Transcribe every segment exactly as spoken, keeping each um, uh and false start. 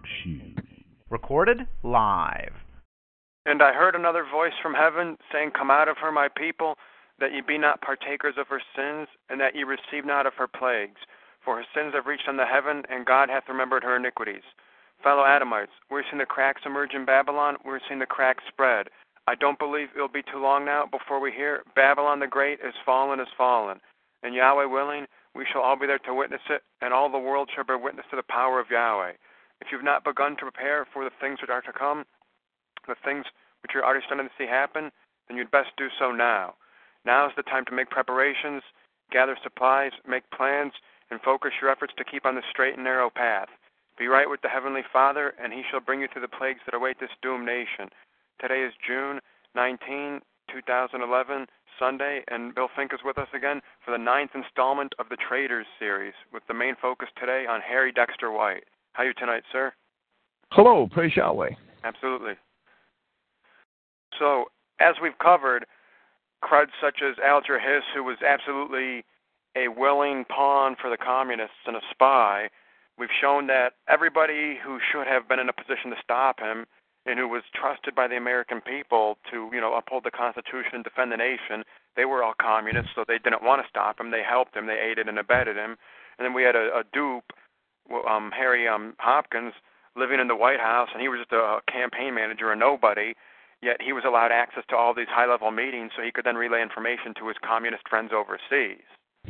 Recorded live. And I heard another voice from heaven saying, Come out of her, my people, that ye be not partakers of her sins, and that ye receive not of her plagues. For her sins have reached unto heaven, and God hath remembered her iniquities. Fellow Adamites, we're seeing the cracks emerge in Babylon. We're seeing the cracks spread. I don't believe it'll be too long now before we hear Babylon the Great is fallen, is fallen. And Yahweh willing, we shall all be there to witness it, and all the world shall bear witness to the power of Yahweh. If you've not begun to prepare for the things which are to come, the things which you're already starting to see happen, then you'd best do so now. Now is the time to make preparations, gather supplies, make plans, and focus your efforts to keep on the straight and narrow path. Be right with the Heavenly Father, and He shall bring you through the plagues that await this doomed nation. Today is June nineteenth, twenty eleven, Sunday, and Bill Fink is with us again for the ninth installment of the Traders series, with the main focus today on Harry Dexter White. How are you tonight, sir? Hello, praise Yahweh. Absolutely. So, as we've covered, cruds such as Alger Hiss, who was absolutely a willing pawn for the communists and a spy, we've shown that everybody who should have been in a position to stop him and who was trusted by the American people to, you know, uphold the Constitution and defend the nation, they were all communists, so they didn't want to stop him. They helped him. They aided and abetted him. And then we had a, a dupe, um, Harry um, Hopkins, living in the White House, and he was just a campaign manager, a nobody, yet he was allowed access to all these high-level meetings so he could then relay information to his communist friends overseas.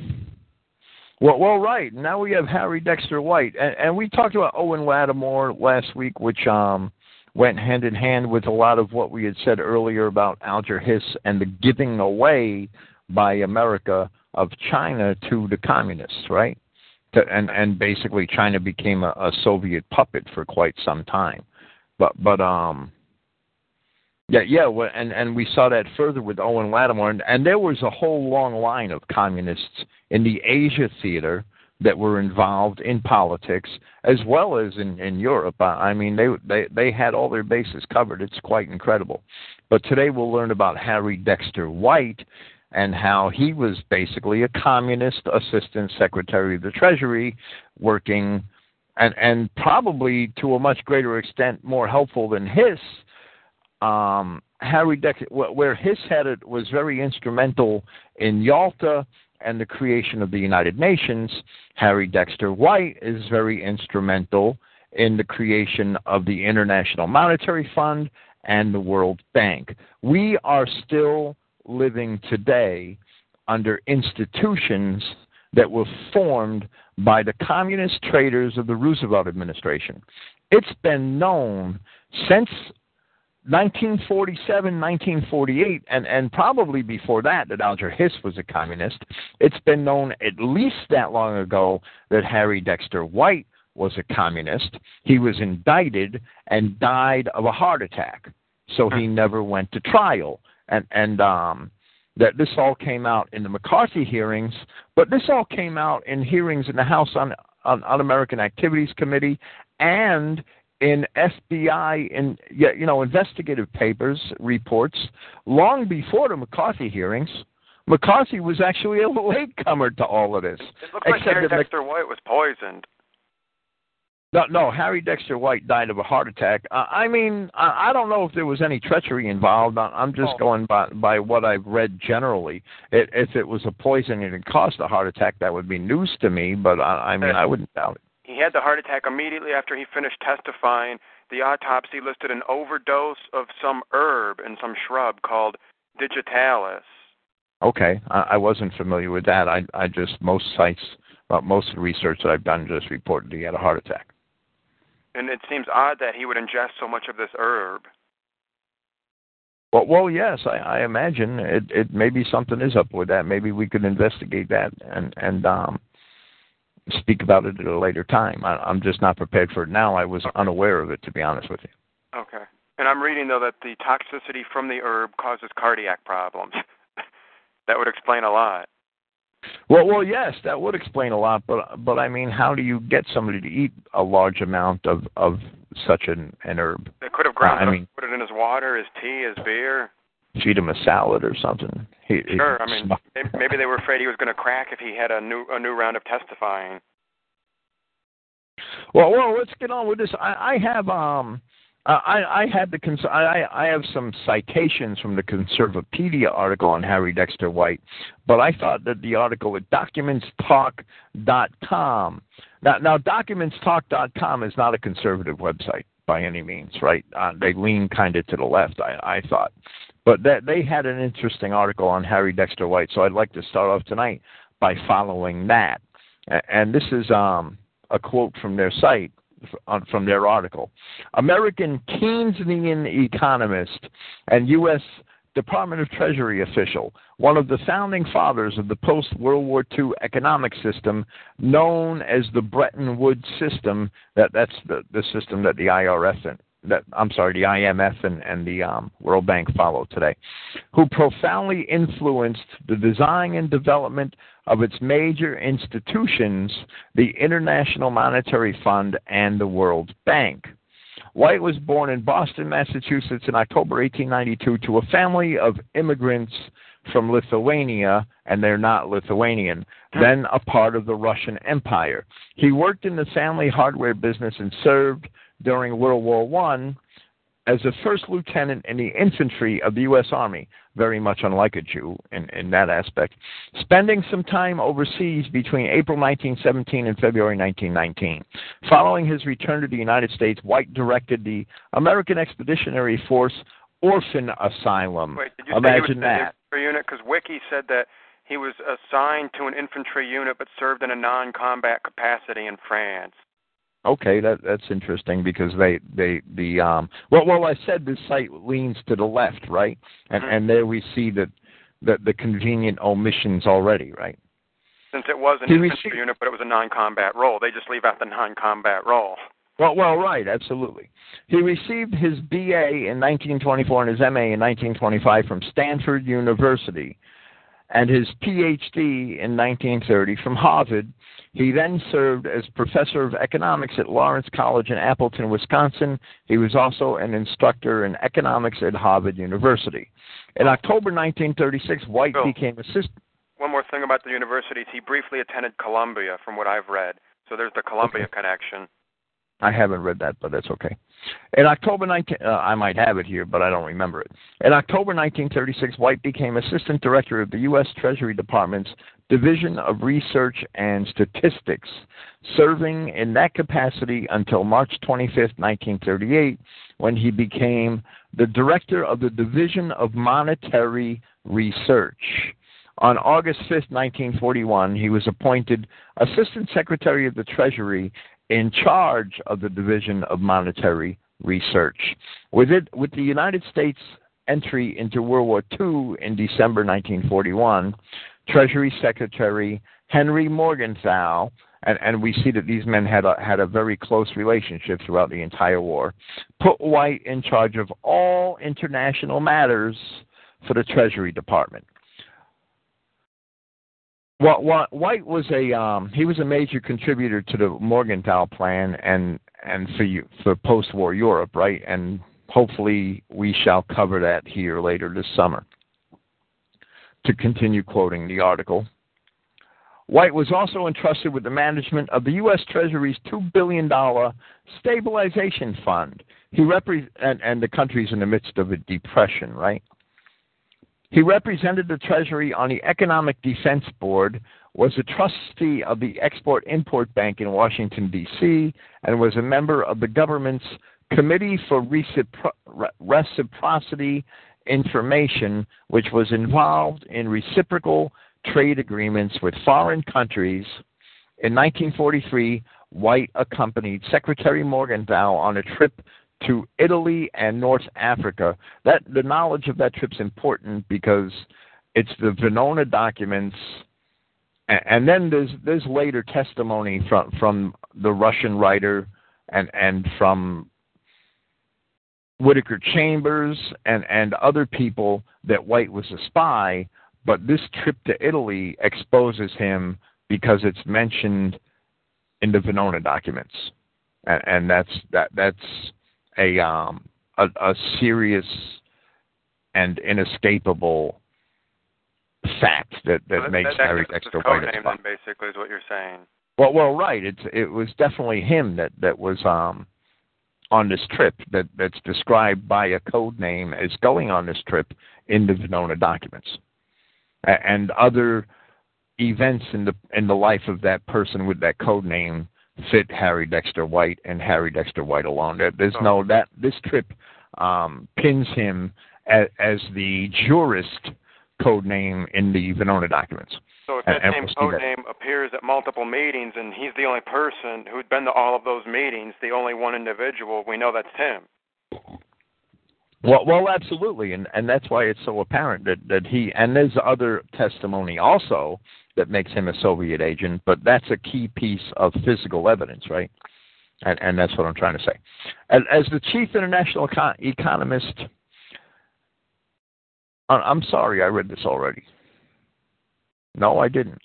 Well, well, right. Now we have Harry Dexter White, and, and we talked about Owen Lattimore last week, which um, went hand in hand with a lot of what we had said earlier about Alger Hiss and the giving away by America of China to the communists, right? To, and and basically China became a, a Soviet puppet for quite some time. But but um. Yeah, yeah, well, and, and we saw that further with Owen Lattimore, and, and there was a whole long line of communists in the Asia theater that were involved in politics, as well as in, in Europe. I mean, they, they they had all their bases covered. It's quite incredible. But today we'll learn about Harry Dexter White and how he was basically a communist assistant secretary of the Treasury working, and, and probably to a much greater extent more helpful than Hiss. Um, Harry Dexter, where Hiss had it, was very instrumental in Yalta and the creation of the United Nations. Harry Dexter White is very instrumental in the creation of the International Monetary Fund and the World Bank. We are still living today under institutions that were formed by the communist traders of the Roosevelt administration. It's been known since nineteen forty-seven, nineteen forty-eight, and, and probably before that, that Alger Hiss was a communist. It's been known at least that long ago that Harry Dexter White was a communist. He was indicted and died of a heart attack, so he never went to trial. And, and um, that this all came out in the McCarthy hearings, but this all came out in hearings in the House on, on Un-American Activities Committee and in F B I, in you know, investigative papers, reports, long before the McCarthy hearings. McCarthy was actually a latecomer to all of this. It looks like Harry Dexter White was poisoned. No, no, Harry Dexter White died of a heart attack. Uh, I mean, I, I don't know if there was any treachery involved. I'm just oh. going by, by what I've read generally. It, if it was a poison and it caused a heart attack, that would be news to me, but I, I mean, I wouldn't doubt it. He had the heart attack immediately after he finished testifying. The autopsy listed an overdose of some herb and some shrub called digitalis. Okay, I, I wasn't familiar with that. I, I just, most sites, uh, most of the research that I've done just reported he had a heart attack. And it seems odd that he would ingest so much of this herb. Well, well, yes, I, I imagine it, it. Maybe something is up with that. Maybe we could investigate that and and um. speak about it at a later time. I, I'm just not prepared for it now. I was unaware of it, to be honest with you. Okay. And I'm reading, though, that the toxicity from the herb causes cardiac problems. That would explain a lot. Well, well, yes, that would explain a lot, but but I mean, how do you get somebody to eat a large amount of, of such an, an herb? They could have ground uh, it I up, mean, put it in his water, his tea, his beer. Feed him a salad or something. He, sure, he, I mean, maybe they were afraid he was going to crack if he had a new a new round of testifying. Well, well, let's get on with this. I, I have um, I, I had the cons- I, I have some citations from the Conservapedia article on Harry Dexter White, but I thought that the article at documents talk dot com. Now, now documents talk dot com is not a conservative website by any means, right? Uh, they lean kind of to the left, I, I thought. But that, they had an interesting article on Harry Dexter White, so I'd like to start off tonight by following that. And this is um, a quote from their site, from their article. American Keynesian economist and U S Department of Treasury official, one of the founding fathers of the post-World War Two economic system known as the Bretton Woods system, that, that's the, the system that the I R S and that I'm sorry, the I M F and, and the um, World Bank follow today, who profoundly influenced the design and development of its major institutions, the International Monetary Fund and the World Bank. White was born in Boston, Massachusetts in October eighteen ninety-two to a family of immigrants from Lithuania, and they're not Lithuanian, then a part of the Russian Empire. He worked in the family hardware business and served during World War One as a first lieutenant in the infantry of the U S Army, very much unlike a Jew in, in that aspect, spending some time overseas between April nineteen seventeen and February nineteen nineteen. Following his return to the United States, White directed the American Expeditionary Force Orphan Asylum. Wait, did you Imagine say he was that. in the infantry unit? Because Wiki said that he was assigned to an infantry unit but served in a non-combat capacity in France. Okay, that that's interesting because they they the um well well I said this site leans to the left, right? And mm-hmm. and there we see that that the convenient omissions already, right? Since it was an Did infantry unit, but it was a non-combat role, they just leave out the non-combat role. Well, well, right, absolutely. He received his B A in nineteen twenty-four and his M A in nineteen twenty-five from Stanford University, and his P H D in nineteen thirty from Harvard. He then served as professor of economics at Lawrence College in Appleton, Wisconsin. He was also an instructor in economics at Harvard University. In October nineteen thirty-six, White Bill, became assistant. One more thing about the universities. He briefly attended Columbia, from what I've read. So there's the Columbia Okay. connection. I haven't read that, but that's okay. In October nineteenth, uh, I might have it here, but I don't remember it. In October nineteen thirty-six, White became assistant director of the U S Treasury Department's Division of Research and Statistics, serving in that capacity until March twenty-fifth, nineteen thirty-eight, when he became the director of the Division of Monetary Research. On August fifth, nineteen forty-one, he was appointed Assistant Secretary of the Treasury in charge of the Division of Monetary Research. With it, with the United States entry into World War Two in December nineteen forty-one, Treasury Secretary Henry Morgenthau, and, and we see that these men had a, had a very close relationship throughout the entire war, put White in charge of all international matters for the Treasury Department. Well, White was a um, he was a major contributor to the Morgenthau Plan and and for you, for post-war Europe, right? And hopefully we shall cover that here later this summer. To continue quoting the article, White was also entrusted with the management of the U S Treasury's two billion dollars stabilization fund. He repre- and, and the country's in the midst of a depression, right? He represented the Treasury on the Economic Defense Board, was a trustee of the Export-Import Bank in Washington, D C, and was a member of the government's Committee for Recipro- Reciprocity Information, which was involved in reciprocal trade agreements with foreign countries. In nineteen forty-three, White accompanied Secretary Morgenthau on a trip to Italy and North Africa. That the knowledge of that trip's important because it's the Venona documents, and, and then there's there's later testimony from from the Russian writer and and from Whittaker Chambers and and other people that White was a spy. But this trip to Italy exposes him because it's mentioned in the Venona documents, and, and that's that that's. A, um, a a serious and inescapable fact that, that so makes that, that Harry Dexter White a spy. Then basically is what you're saying. Well, well, right. It's it was definitely him that that was um, on this trip that that's described by a code name as going on this trip in the Venona documents, a- and other events in the in the life of that person with that code name fit Harry Dexter White and Harry Dexter White alone. There, there's oh. no that this trip um, pins him as, as the jurist code name in the Venona documents. So if that and, same and we'll code name appears at multiple meetings and he's the only person who'd been to all of those meetings, the only one individual, we know that's him. Well, well, absolutely, and and that's why it's so apparent that, that he, and there's other testimony also that makes him a Soviet agent, but that's a key piece of physical evidence, right? And, and that's what I'm trying to say. As, as the chief international econ- economist, I'm sorry, I read this already. No, I didn't.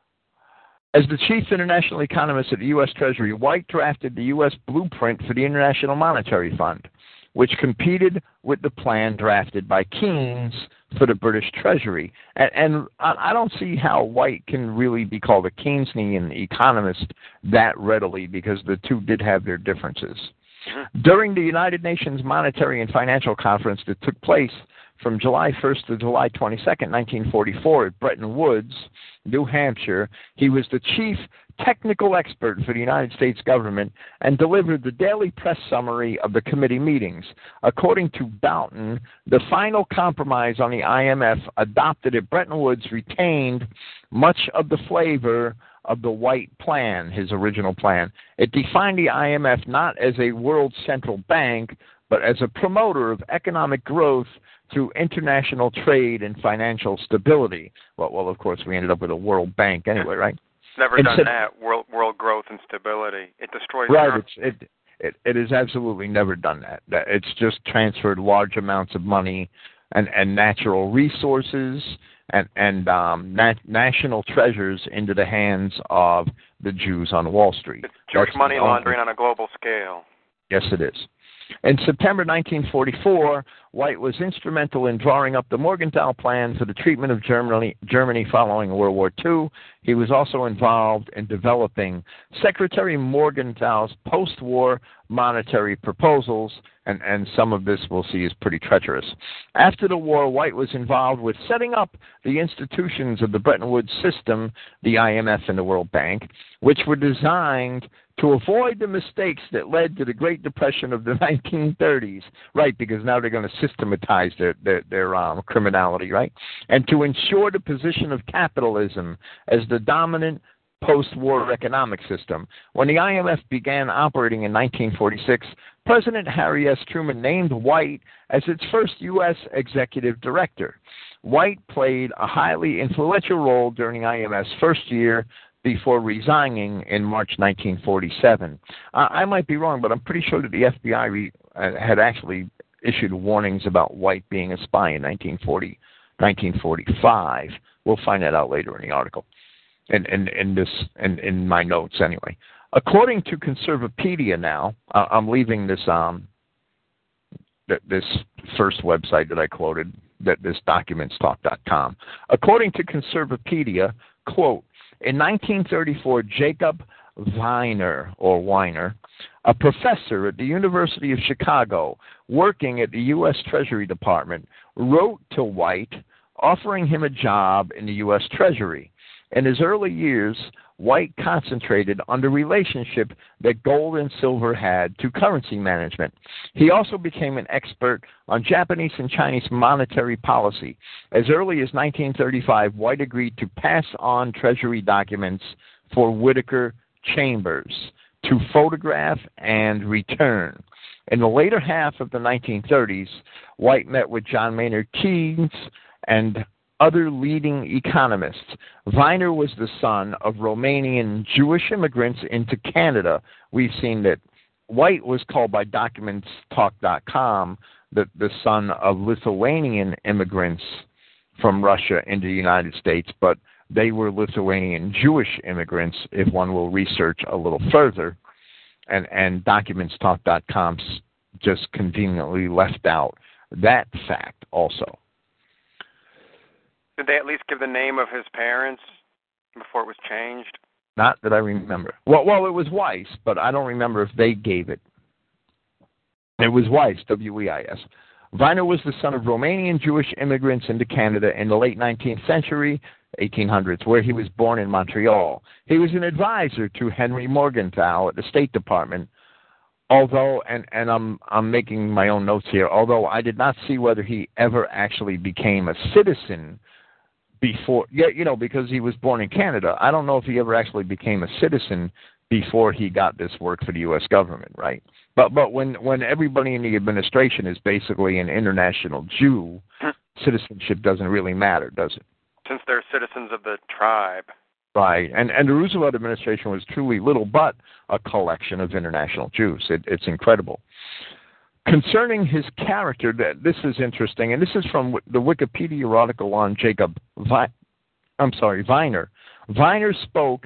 As the chief international economist at the U S Treasury, White drafted the U S blueprint for the International Monetary Fund, which competed with the plan drafted by Keynes for the British Treasury. And, and I don't see how White can really be called a Keynesian economist that readily, because the two did have their differences. During the United Nations Monetary and Financial Conference that took place from July first to July twenty-second, nineteen forty-four, at Bretton Woods, New Hampshire, he was the chief technical expert for the United States government and delivered the daily press summary of the committee meetings. According to Boughton, the final compromise on the I M F adopted at Bretton Woods retained much of the flavor of the White plan, his original plan. It defined the I M F not as a world central bank, but as a promoter of economic growth through international trade and financial stability. Well, well, of course, we ended up with a World Bank anyway, right? Never done that, world world growth and stability. It destroys right, it's, it, it it has absolutely never done that. It's just transferred large amounts of money and, and natural resources and, and um, nat- national treasures into the hands of the Jews on Wall Street. It's Jewish That's money laundering on a global scale. Yes, it is. In September nineteen forty-four, White was instrumental in drawing up the Morgenthau Plan for the treatment of Germany, Germany following World War Two. He was also involved in developing Secretary Morgenthau's post-war monetary proposals, and, and some of this we'll see is pretty treacherous. After the war, White was involved with setting up the institutions of the Bretton Woods system, the I M F and the World Bank, which were designed to avoid the mistakes that led to the Great Depression of the nineteen thirties, right, because now they're going to systematize their, their, their um, criminality, right, and to ensure the position of capitalism as the dominant post-war economic system. When the I M F began operating in nineteen forty-six, President Harry S. Truman named White as its first U S executive director. White played a highly influential role during I M F's first year before resigning in March nineteen forty-seven. Uh, I might be wrong, but I'm pretty sure that the F B I re- uh, had actually issued warnings about White being a spy in nineteen forty, nineteen forty-five. We'll find that out later in the article, and in, in, in this, in, in my notes anyway. According to Conservapedia now, uh, I'm leaving this um th- this first website that I quoted, that this documents talk dot com. According to Conservapedia, quote, in nineteen thirty-four, Jacob Weiner, or Weiner, a professor at the University of Chicago working at the U S Treasury Department, wrote to White offering him a job in the U S Treasury. In his early years, White concentrated on the relationship that gold and silver had to currency management. He also became an expert on Japanese and Chinese monetary policy. As early as nineteen thirty-five, White agreed to pass on Treasury documents for Whittaker Chambers to photograph and return. In the later half of the nineteen thirties, White met with John Maynard Keynes and other leading economists. Weiner was the son of Romanian Jewish immigrants into Canada. We've seen that White was called by documents talk dot com the, the son of Lithuanian immigrants from Russia into the United States, but they were Lithuanian Jewish immigrants, if one will research a little further. And, and documents talk dot com just conveniently left out that fact also. Did they at least give the name of his parents before it was changed? Not that I remember. Well, well, it was Weiss, but I don't remember if they gave it. It was Weiss, W E I S. Weiner was the son of Romanian Jewish immigrants into Canada in the late nineteenth century, eighteen hundreds, where he was born in Montreal. He was an advisor to Henry Morgenthau at the State Department, although, and, and I'm, I'm making my own notes here, although I did not see whether he ever actually became a citizen before, yeah, you know, because he was born in Canada. I don't know if he ever actually became a citizen before he got this work for the U S government, right? But but when, when everybody in the administration is basically an international Jew, citizenship doesn't really matter, does it? Since they're citizens of the tribe. Right, and and the Roosevelt administration was truly little but a collection of international Jews. It, it's incredible. Concerning his character, that this is interesting, and this is from the Wikipedia article on Jacob Vi- I'm sorry, Weiner. Weiner spoke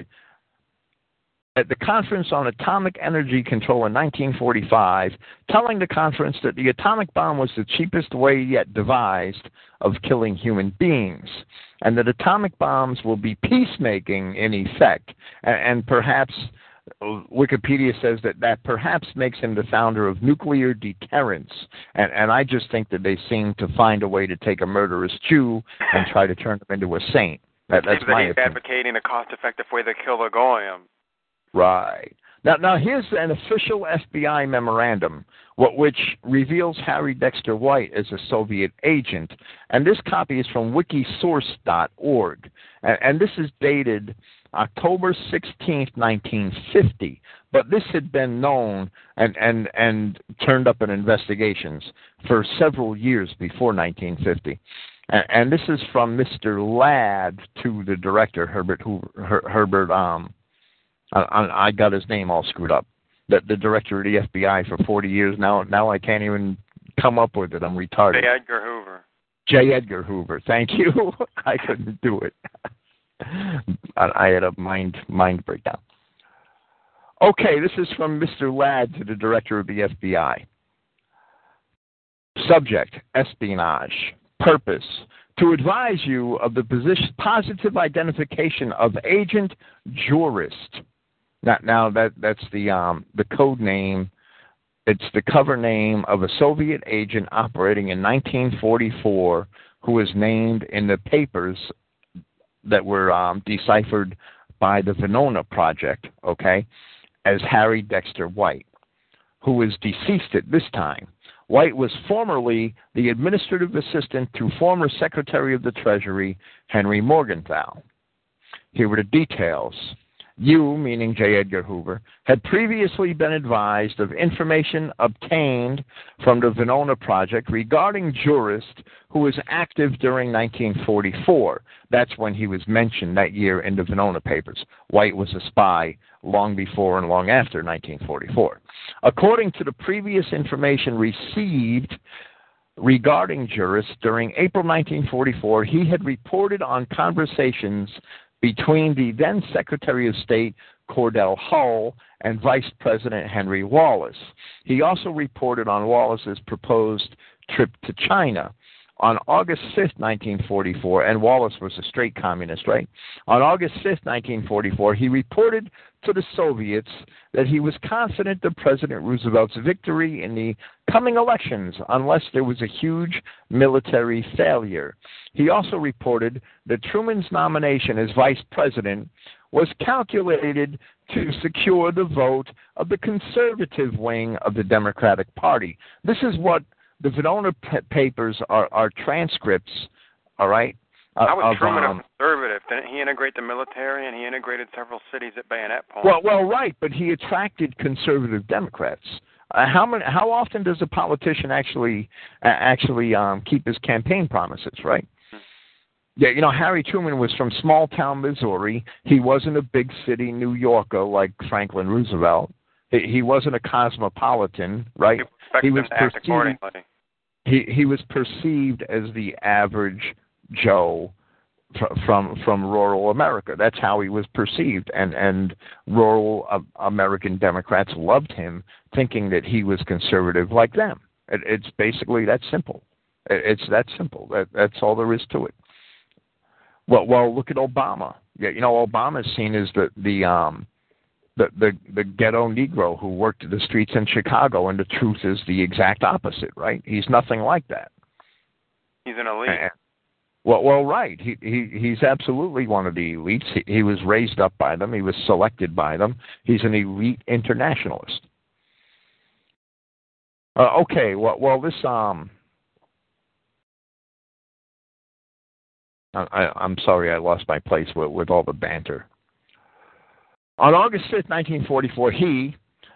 at the Conference on Atomic Energy Control in nineteen forty-five, telling the conference that the atomic bomb was the cheapest way yet devised of killing human beings, and that atomic bombs will be peacemaking in effect, and, and perhaps Wikipedia says that that perhaps makes him the founder of nuclear deterrence, and, and I just think that they seem to find a way to take a murderous Jew and try to turn him into a saint. That, that's that my he's opinion. advocating a cost-effective way to kill the goyim. Right. Now, now here's an official F B I memorandum, what, which reveals Harry Dexter White as a Soviet agent, and this copy is from wikisource dot org, and, and this is dated October sixteenth, nineteen fifty, but this had been known and, and, and turned up in investigations for several years before nineteen fifty. And, and this is from Mister Ladd to the director, Herbert Hoover, Her, Herbert, um, I, I got his name all screwed up. The, the director of the F B I for forty years now. Now I can't even come up with it. I'm retarded. J. Edgar Hoover. J. Edgar Hoover. Thank you. I couldn't do it. I, I had a mind mind breakdown. Okay, this is from Mister Ladd to the director of the F B I. Subject: espionage. Purpose: to advise you of the position, positive identification of Agent Jurist. Now, now that that's the um, the code name. It's the cover name of a Soviet agent operating in nineteen forty-four who was named in the papers that were um, deciphered by the Venona Project, okay, as Harry Dexter White, who was deceased at this time. White was formerly the administrative assistant to former Secretary of the Treasury, Henry Morgenthau. Here were the details. You, meaning J. Edgar Hoover, had previously been advised of information obtained from the Venona Project regarding Jurist, who was active during nineteen forty-four. That's when he was mentioned that year in the Venona papers. White was a spy long before and long after nineteen forty-four. According to the previous information received regarding Jurist, during April nineteen forty-four, he had reported on conversations between the then Secretary of State Cordell Hull and Vice President Henry Wallace. He also reported on Wallace's proposed trip to China. On August fifth, nineteen forty-four, and Wallace was a straight communist, right? On August fifth, nineteen forty-four, he reported to the Soviets that he was confident of President Roosevelt's victory in the coming elections unless there was a huge military failure. He also reported that Truman's nomination as vice president was calculated to secure the vote of the conservative wing of the Democratic Party. This is what the Venona p- papers are, are transcripts, all right? Uh, How was of, Truman um, a conservative? Didn't he integrate the military, and he integrated several cities at bayonet point? Well, well, right, but he attracted conservative Democrats. Uh, how many? How often does a politician actually uh, actually um, keep his campaign promises, right? Hmm. Yeah, you know, Harry Truman was from small town Missouri. He wasn't a big city New Yorker like Franklin Roosevelt. He, he wasn't a cosmopolitan, right? He was to act accordingly. He he was perceived as the average Joe fr- from from rural America. That's how he was perceived, and and rural uh, American Democrats loved him, thinking that he was conservative like them. It, it's basically that simple. It, it's that simple. That that's all there is to it. Well, well, look at Obama. Yeah, you know, Obama's seen as the the um the, the the ghetto Negro who worked the streets in Chicago, and the truth is the exact opposite, right? He's nothing like that. He's an elite. And, well, well, right. He he he's absolutely one of the elites. He, he was raised up by them. He was selected by them. He's an elite internationalist. Uh, okay. Well, well, this um. I, I'm sorry, I lost my place with, with all the banter. On August fifth, nineteen forty-four, he,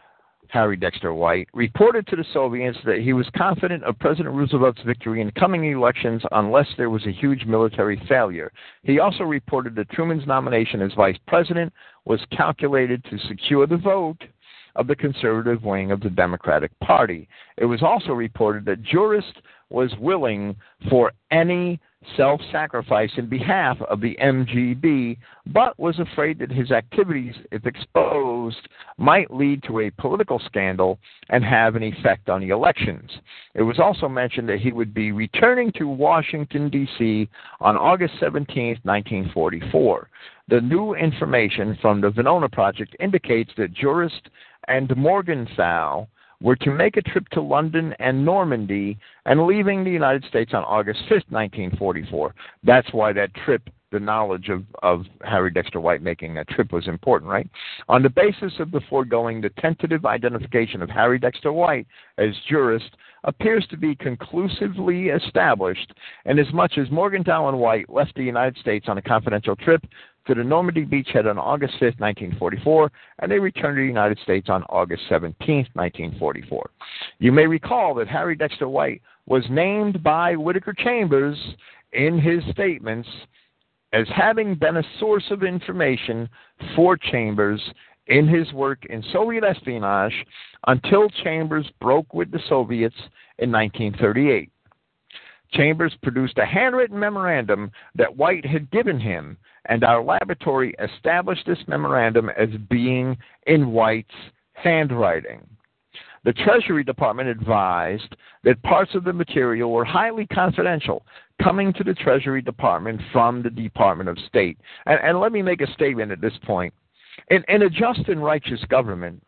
Harry Dexter White, reported to the Soviets that he was confident of President Roosevelt's victory in coming elections unless there was a huge military failure. He also reported that Truman's nomination as vice president was calculated to secure the vote of the conservative wing of the Democratic Party. It was also reported that Jurist was willing for any self-sacrifice in behalf of the M G B, but was afraid that his activities, if exposed, might lead to a political scandal and have an effect on the elections. It was also mentioned that he would be returning to Washington, D C on August seventeenth, nineteen forty-four. The new information from the Venona Project indicates that Jurist and Morgenthau were to make a trip to London and Normandy and leaving the United States on August fifth, nineteen forty-four. That's why that trip, the knowledge of, of Harry Dexter White making that trip was important, right? On the basis of the foregoing, the tentative identification of Harry Dexter White as Jurist appears to be conclusively established, and as much as Morgenthau and White left the United States on a confidential trip to the Normandy beachhead on August fifth, nineteen forty-four, and they returned to the United States on August seventeenth, nineteen forty-four. You may recall that Harry Dexter White was named by Whittaker Chambers in his statements as having been a source of information for Chambers in his work in Soviet espionage until Chambers broke with the Soviets in nineteen thirty-eight. Chambers produced a handwritten memorandum that White had given him, and our laboratory established this memorandum as being in White's handwriting. The Treasury Department advised that parts of the material were highly confidential, coming to the Treasury Department from the Department of State. And, and let me make a statement at this point. In, in a just and righteous government,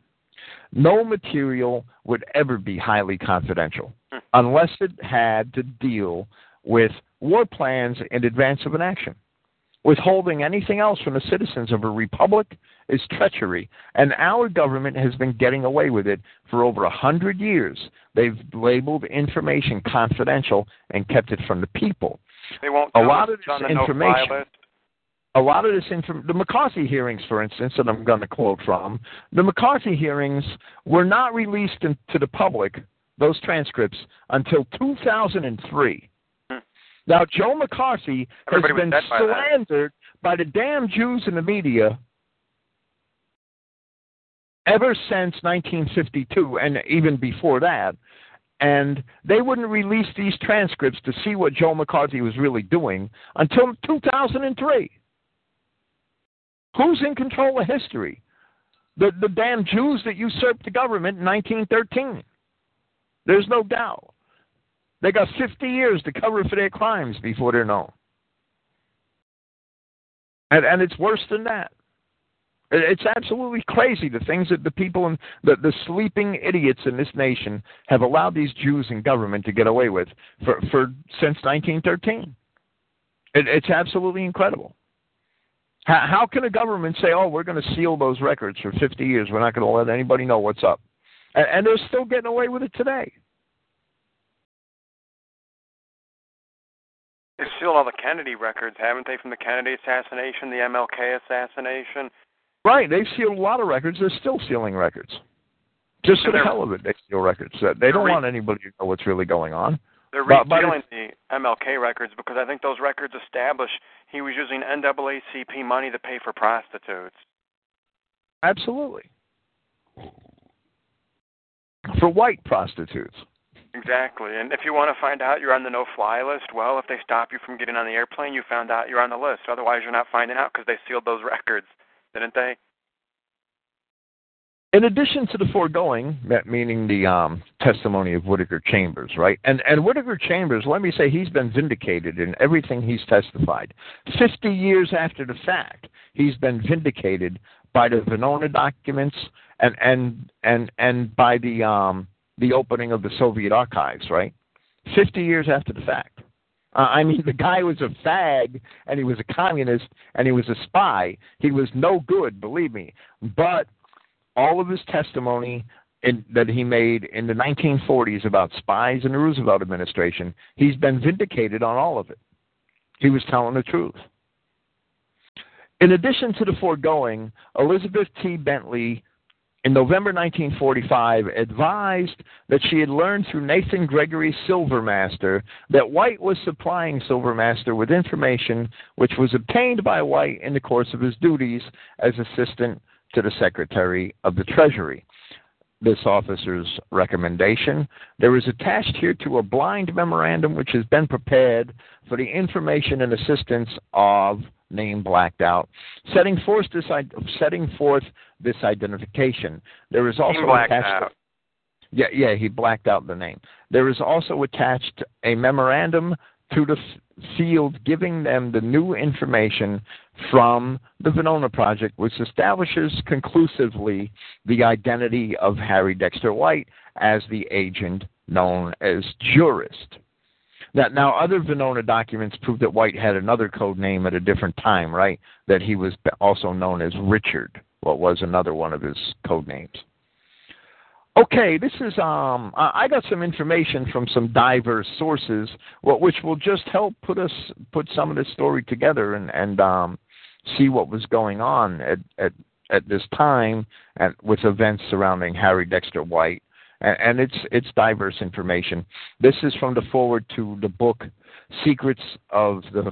no material would ever be highly confidential unless it had to deal with war plans in advance of an action. Withholding anything else from the citizens of a republic is treachery, and our government has been getting away with it for over a hundred years. They've labeled information confidential and kept it from the people. They won't a lot of this on the information. no-fly list. A lot of this information, the McCarthy hearings, for instance, that I'm going to quote from, the McCarthy hearings were not released in, to the public, those transcripts, until two thousand three. Hmm. Now, Joe McCarthy Everybody has been slandered by, by the damn Jews in the media ever since nineteen fifty-two, and even before that. And they wouldn't release these transcripts to see what Joe McCarthy was really doing until two thousand three. Who's in control of history? The, the damn Jews that usurped the government in nineteen thirteen. There's no doubt. They got fifty years to cover for their crimes before they're known. And, and it's worse than that. It's absolutely crazy, the things that the people, and the, the sleeping idiots in this nation have allowed these Jews in government to get away with for, for since nineteen thirteen. It, it's absolutely incredible. How, how can a government say, oh, we're going to seal those records for fifty years, we're not going to let anybody know what's up? And, and they're still getting away with it today. They've sealed all the Kennedy records, haven't they, from the Kennedy assassination, the M L K assassination? Right, they've sealed a lot of records. They're still sealing records. Just for the hell of it, they seal records. They don't re- want anybody to know what's really going on. They're resealing the M L K records because I think those records establish he was using N double A C P money to pay for prostitutes. Absolutely. For white prostitutes. Exactly. And if you want to find out you're on the no-fly list, well, if they stop you from getting on the airplane, you found out you're on the list. Otherwise, you're not finding out because they sealed those records. Didn't they? In addition to the foregoing, that meaning the um, testimony of Whittaker Chambers, right? And and Whittaker Chambers, let me say, he's been vindicated in everything he's testified. Fifty years after the fact, he's been vindicated by the Venona documents and and and and by the um, the opening of the Soviet archives, right? Fifty years after the fact. Uh, I mean, the guy was a fag, and he was a communist, and he was a spy. He was no good, believe me. But all of his testimony in, that he made in the nineteen forties about spies in the Roosevelt administration, he's been vindicated on all of it. He was telling the truth. In addition to the foregoing, Elizabeth T. Bentley, in November nineteen forty-five, advised that she had learned through Nathan Gregory Silvermaster that White was supplying Silvermaster with information which was obtained by White in the course of his duties as assistant to the Secretary of the Treasury. This officer's recommendation. There is attached here to a blind memorandum which has been prepared for the information and assistance of, name blacked out, setting forth this, setting forth this identification. There is also blacked attached. Out. Yeah, yeah, he blacked out the name. There is also attached a memorandum to the field giving them the new information from the Venona Project, which establishes conclusively the identity of Harry Dexter White as the agent known as Jurist. Now, now, other Venona documents prove that White had another code name at a different time, right? That he was also known as Richard, what was another one of his code names. Okay, this is, um, I got some information from some diverse sources, which will just help put us, put some of this story together and, and um, see what was going on at, at, at this time and with events surrounding Harry Dexter White. And, and it's, it's diverse information. This is from the foreword to the book Secrets of the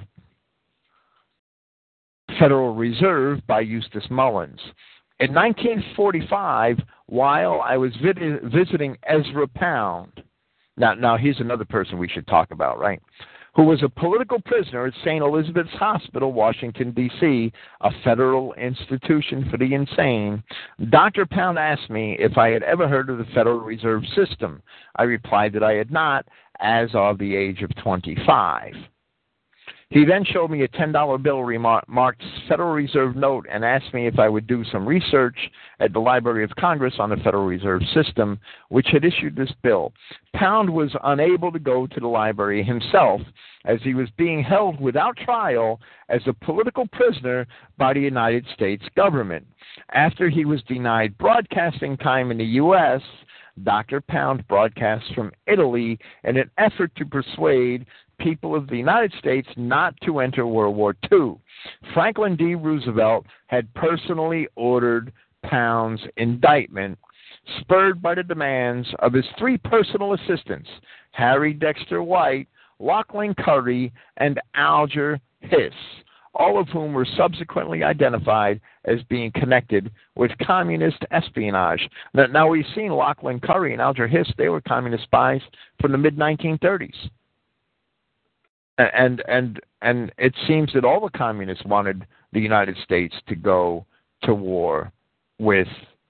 Federal Reserve by Eustace Mullins. In nineteen forty-five, while I was vid- visiting Ezra Pound, now, now he's another person we should talk about, right, who was a political prisoner at Saint Elizabeth's Hospital, Washington, D C, a federal institution for the insane, Doctor Pound asked me if I had ever heard of the Federal Reserve System. I replied that I had not, as of the age of twenty-five. He then showed me a ten dollar bill remar- marked Federal Reserve note and asked me if I would do some research at the Library of Congress on the Federal Reserve System, which had issued this bill. Pound was unable to go to the library himself as he was being held without trial as a political prisoner by the United States government. After he was denied broadcasting time in the U S, Doctor Pound broadcasts from Italy in an effort to persuade people of the United States not to enter World War Two. Franklin D. Roosevelt had personally ordered Pound's indictment, spurred by the demands of his three personal assistants, Harry Dexter White, Lachlan Curry, and Alger Hiss, all of whom were subsequently identified as being connected with communist espionage. Now, now we've seen Lachlan Curry and Alger Hiss, they were communist spies from the mid nineteen thirties. And and and it seems that all the communists wanted the United States to go to war with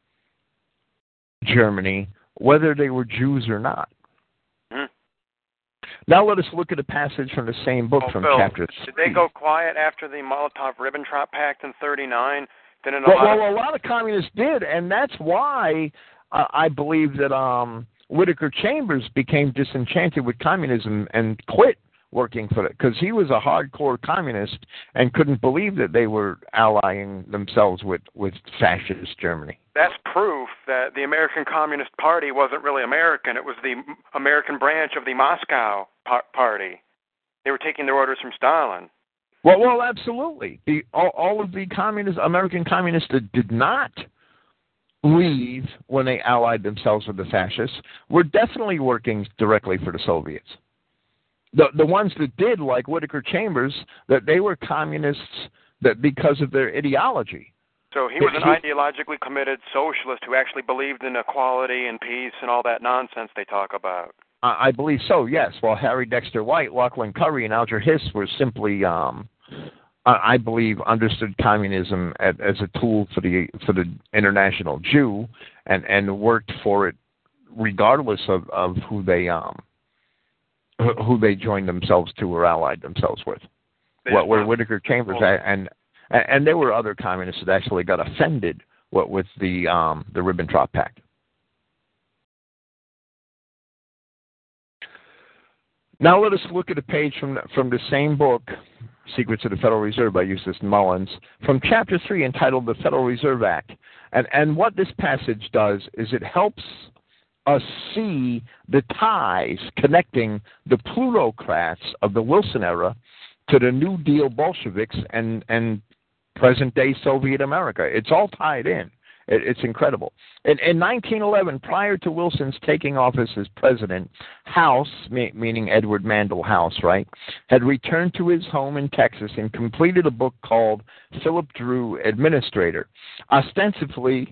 Germany, whether they were Jews or not. Hmm. Now let us look at a passage from the same book oh, from Phil, chapter three. Did they go quiet after the Molotov-Ribbentrop Pact in thirty-nine? Didn't a well, lot well, of... a lot of communists did, and that's why uh, I believe that um, Whittaker Chambers became disenchanted with communism and quit working for it, because he was a hardcore communist and couldn't believe that they were allying themselves with, with fascist Germany. That's proof that the American Communist Party wasn't really American. It was the American branch of the Moscow par- Party. They were taking their orders from Stalin. Well, well, absolutely. The, all, all of the communist American communists that did not leave when they allied themselves with the fascists were definitely working directly for the Soviets. The the ones that did, like Whittaker Chambers, that they were communists that because of their ideology. So he was an he, ideologically committed socialist who actually believed in equality and peace and all that nonsense they talk about. I, I believe so, yes. While Harry Dexter White, Lachlan Curry, and Alger Hiss were simply um, I believe, understood communism as, as a tool for the for the international Jew, and, and worked for it regardless of, of who they um who they joined themselves to or allied themselves with. What where Whittaker Chambers and, and and there were other communists that actually got offended what with the um the Ribbentrop Pact. Now let us look at a page from from the same book, Secrets of the Federal Reserve by Eustace Mullins, from Chapter three entitled The Federal Reserve Act. And, and what this passage does is it helps us see the ties connecting the plutocrats of the Wilson era to the New Deal Bolsheviks and, and present-day Soviet America. It's all tied in. It, it's incredible. In, in nineteen eleven, prior to Wilson's taking office as president, House, me, meaning Edward Mandell House, right, had returned to his home in Texas and completed a book called Philip Drew, Administrator. Ostensibly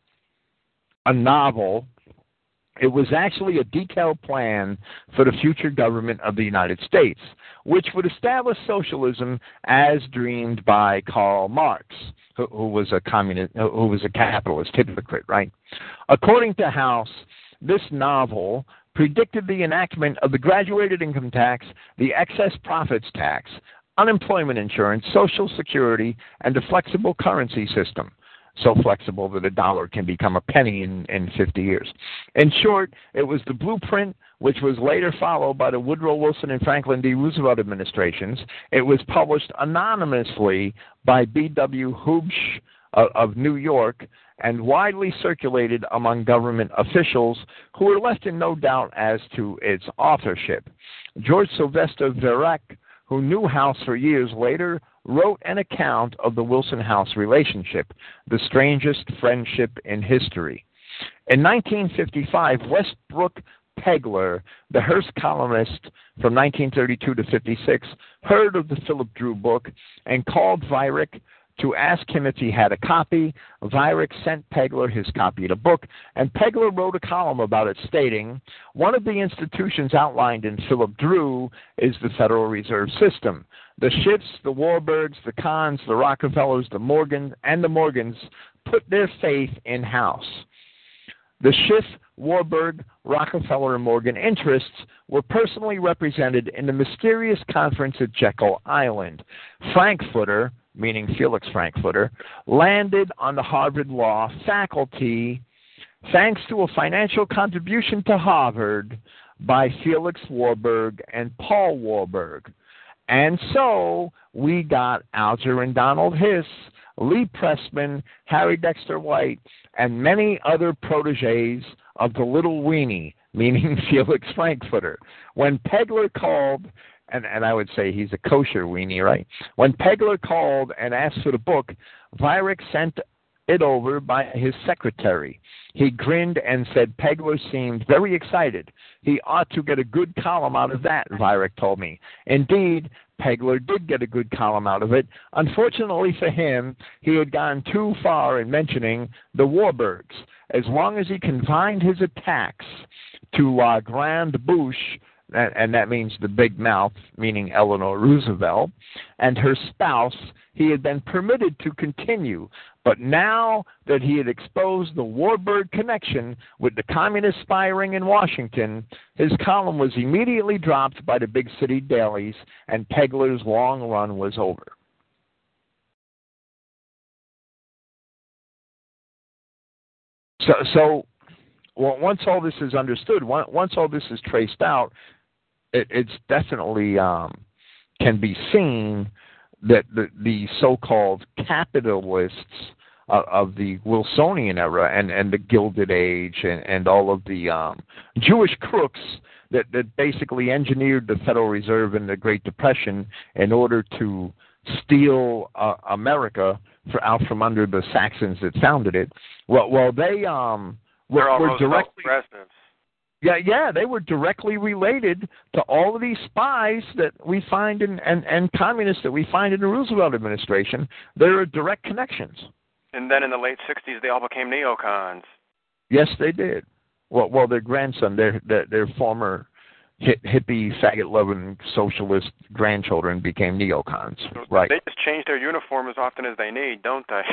a novel, it was actually a detailed plan for the future government of the United States, which would establish socialism as dreamed by Karl Marx, who, who was a communist, who was a capitalist hypocrite, right? According to House, this novel predicted the enactment of the graduated income tax, the excess profits tax, unemployment insurance, Social Security, and a flexible currency system. So flexible that a dollar can become a penny in, in fifty years. In short, it was the blueprint which was later followed by the Woodrow Wilson and Franklin D. Roosevelt administrations. It was published anonymously by B W Hubsch of, of New York and widely circulated among government officials who were left in no doubt as to its authorship. George Sylvester Viereck, who knew House for years later, wrote an account of the Wilson-House relationship, the strangest friendship in history. In nineteen fifty-five, Westbrook Pegler, the Hearst columnist from nineteen thirty-two to fifty-six, heard of the Philip Drew book and called Viereck to ask him if he had a copy. Viereck sent Pegler his copy of the book, and Pegler wrote a column about it stating, one of the institutions outlined in Philip Drew is the Federal Reserve System. The Schiffs, the Warburgs, the Kahns, the Rockefellers, the Morgans, and the Morgans put their faith in House. The Schiff, Warburg, Rockefeller, and Morgan interests were personally represented in the mysterious conference at Jekyll Island. Frankfurter, meaning Felix Frankfurter, landed on the Harvard Law faculty thanks to a financial contribution to Harvard by Felix Warburg and Paul Warburg. And so we got Algernon Donald Hiss, Lee Pressman, Harry Dexter White, and many other protégés of the little weenie, meaning Felix Frankfurter. When Pegler called, and, and I would say he's a kosher weenie, right? When Pegler called and asked for the book, Viereck sent it over by his secretary. He grinned and said Pegler seemed very excited. He ought to get a good column out of that, Viereck told me. Indeed, Pegler did get a good column out of it. Unfortunately for him, he had gone too far in mentioning the Warburgs. As long as he confined his attacks to uh, Grande Bouche, and that means the big mouth, meaning Eleanor Roosevelt, and her spouse, he had been permitted to continue. But now that he had exposed the Warburg connection with the communist spy ring in Washington, his column was immediately dropped by the big city dailies, and Pegler's long run was over. So, so well, once all this is understood, once all this is traced out, it, it's definitely um, can be seen that the, the so-called capitalists uh, of the Wilsonian era and, and the Gilded Age and, and all of the um, Jewish crooks that, that basically engineered the Federal Reserve in the Great Depression in order to steal uh, America for, out from under the Saxons that founded it. Well, well they um, were, were directly... Yeah, yeah, they were directly related to all of these spies that we find in, and, and communists that we find in the Roosevelt administration. There are direct connections. And then in the late sixties, they all became neocons. Yes, they did. Well, well, their grandson, their their, their former hip, hippie, faggot-loving socialist grandchildren became neocons. So right. They just change their uniform as often as they need, don't they?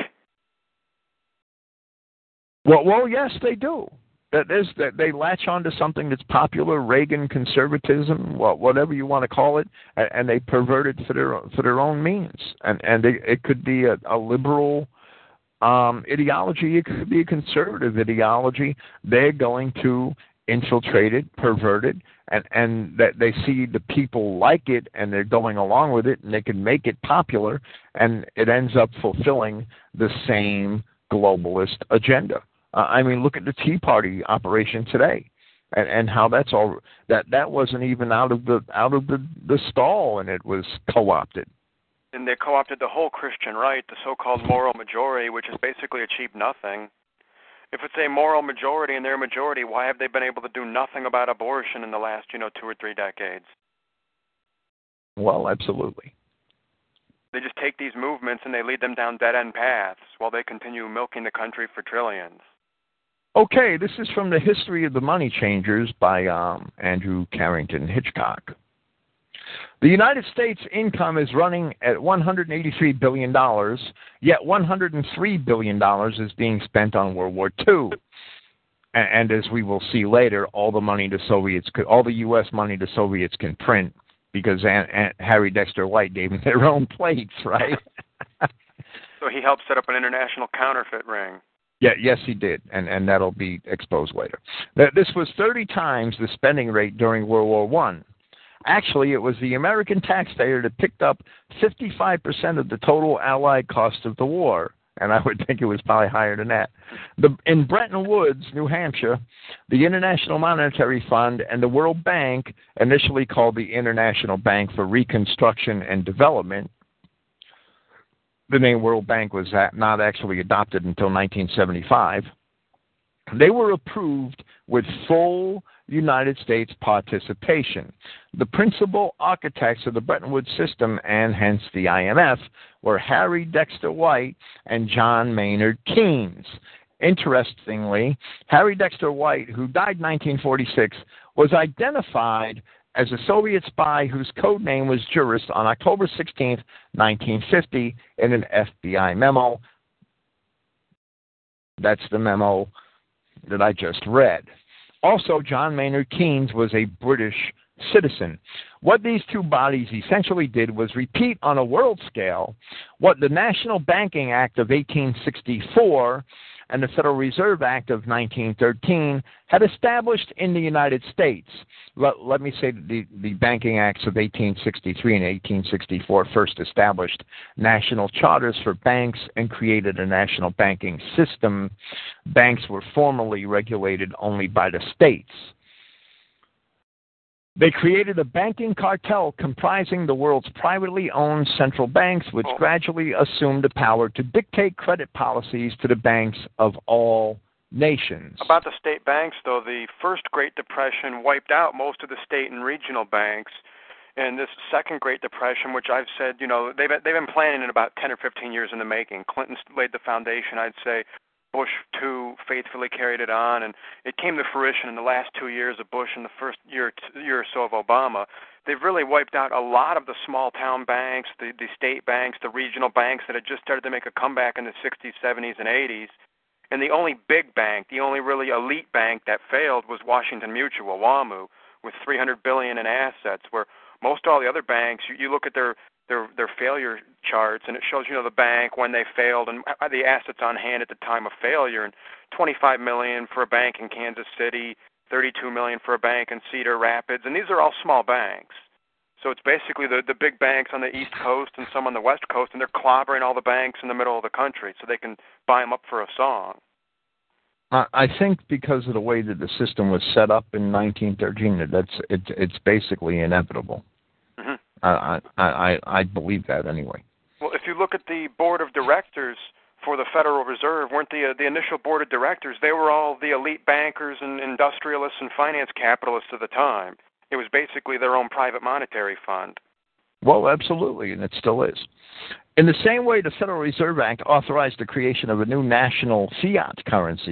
Well, well, yes, they do. That is, that they latch on to something that's popular, Reagan conservatism, well, whatever you want to call it, and, and they pervert it for their for their own means. And and they, it could be a, a liberal um, ideology, it could be a conservative ideology. They're going to infiltrate it, pervert it, and and that they see the people like it, and they're going along with it, and they can make it popular, and it ends up fulfilling the same globalist agenda. Uh, I mean, look at the Tea Party operation today, and, and how that's all that that wasn't even out of the out of the, the stall, and it was co-opted. And they co-opted the whole Christian right, the so-called moral majority, which has basically achieved nothing. If it's a moral majority and they're a majority, why have they been able to do nothing about abortion in the last, you know, two or three decades? Well, absolutely. They just take these movements and they lead them down dead-end paths while they continue milking the country for trillions. Okay, this is from the History of the Money Changers by um, Andrew Carrington Hitchcock. The United States income is running at one hundred eighty-three billion dollars, yet one hundred three billion dollars is being spent on World War Two. And, and as we will see later, all the money the Soviets could, all the U S money the Soviets can print, because Aunt, Aunt Harry Dexter White gave them their own plates, right? So he helped set up an international counterfeit ring. Yeah, yes, he did, and, and that'll be exposed later. This was thirty times the spending rate during World War One. Actually, it was the American taxpayer that picked up fifty-five percent of the total Allied cost of the war, and I would think it was probably higher than that. The, in Bretton Woods, New Hampshire, the International Monetary Fund and the World Bank, initially called the International Bank for Reconstruction and Development, the name World Bank was not actually adopted until nineteen seventy-five, they were approved with full United States participation. The principal architects of the Bretton Woods system, and hence the I M F, were Harry Dexter White and John Maynard Keynes. Interestingly, Harry Dexter White, who died in nineteen forty-six, was identified as a Soviet spy whose code name was Jurist on October sixteenth, nineteen fifty, in an F B I memo. That's the memo that I just read. Also, John Maynard Keynes was a British citizen. What these two bodies essentially did was repeat on a world scale what the National Banking Act of eighteen sixty-four and the Federal Reserve Act of nineteen thirteen had established in the United States. Let, let me say that the, the Banking Acts of eighteen sixty-three and eighteen sixty-four first established national charters for banks and created a national banking system. Banks were formerly regulated only by the states. They created a banking cartel comprising the world's privately owned central banks, which oh. gradually assumed the power to dictate credit policies to the banks of all nations. About the state banks, though, the first Great Depression wiped out most of the state and regional banks. And this second Great Depression, which I've said, you know, they've, they've been planning it about ten or fifteen years in the making. Clinton laid the foundation, I'd say. Bush, too, faithfully carried it on, and it came to fruition in the last two years of Bush and the first year, year or so of Obama. They've really wiped out a lot of the small-town banks, the, the state banks, the regional banks that had just started to make a comeback in the sixties, seventies, and eighties. And the only big bank, the only really elite bank that failed was Washington Mutual, WAMU, with three hundred billion dollars in assets, where most all the other banks, you, you look at their Their, their failure charts, and it shows, you know, the bank when they failed and the assets on hand at the time of failure. And twenty-five million dollars for a bank in Kansas City, thirty-two million dollars for a bank in Cedar Rapids, and these are all small banks. So it's basically the, the big banks on the East Coast and some on the West Coast, and they're clobbering all the banks in the middle of the country so they can buy them up for a song. I think because of the way that the system was set up in nineteen thirteen, that's it's it's basically inevitable. Mm-hmm. I, I, I believe that anyway. Well, if you look at the board of directors for the Federal Reserve, weren't the uh, the initial board of directors, they were all the elite bankers and industrialists and finance capitalists of the time. It was basically their own private monetary fund. Well, absolutely, and it still is. In the same way, the Federal Reserve Act authorized the creation of a new national fiat currency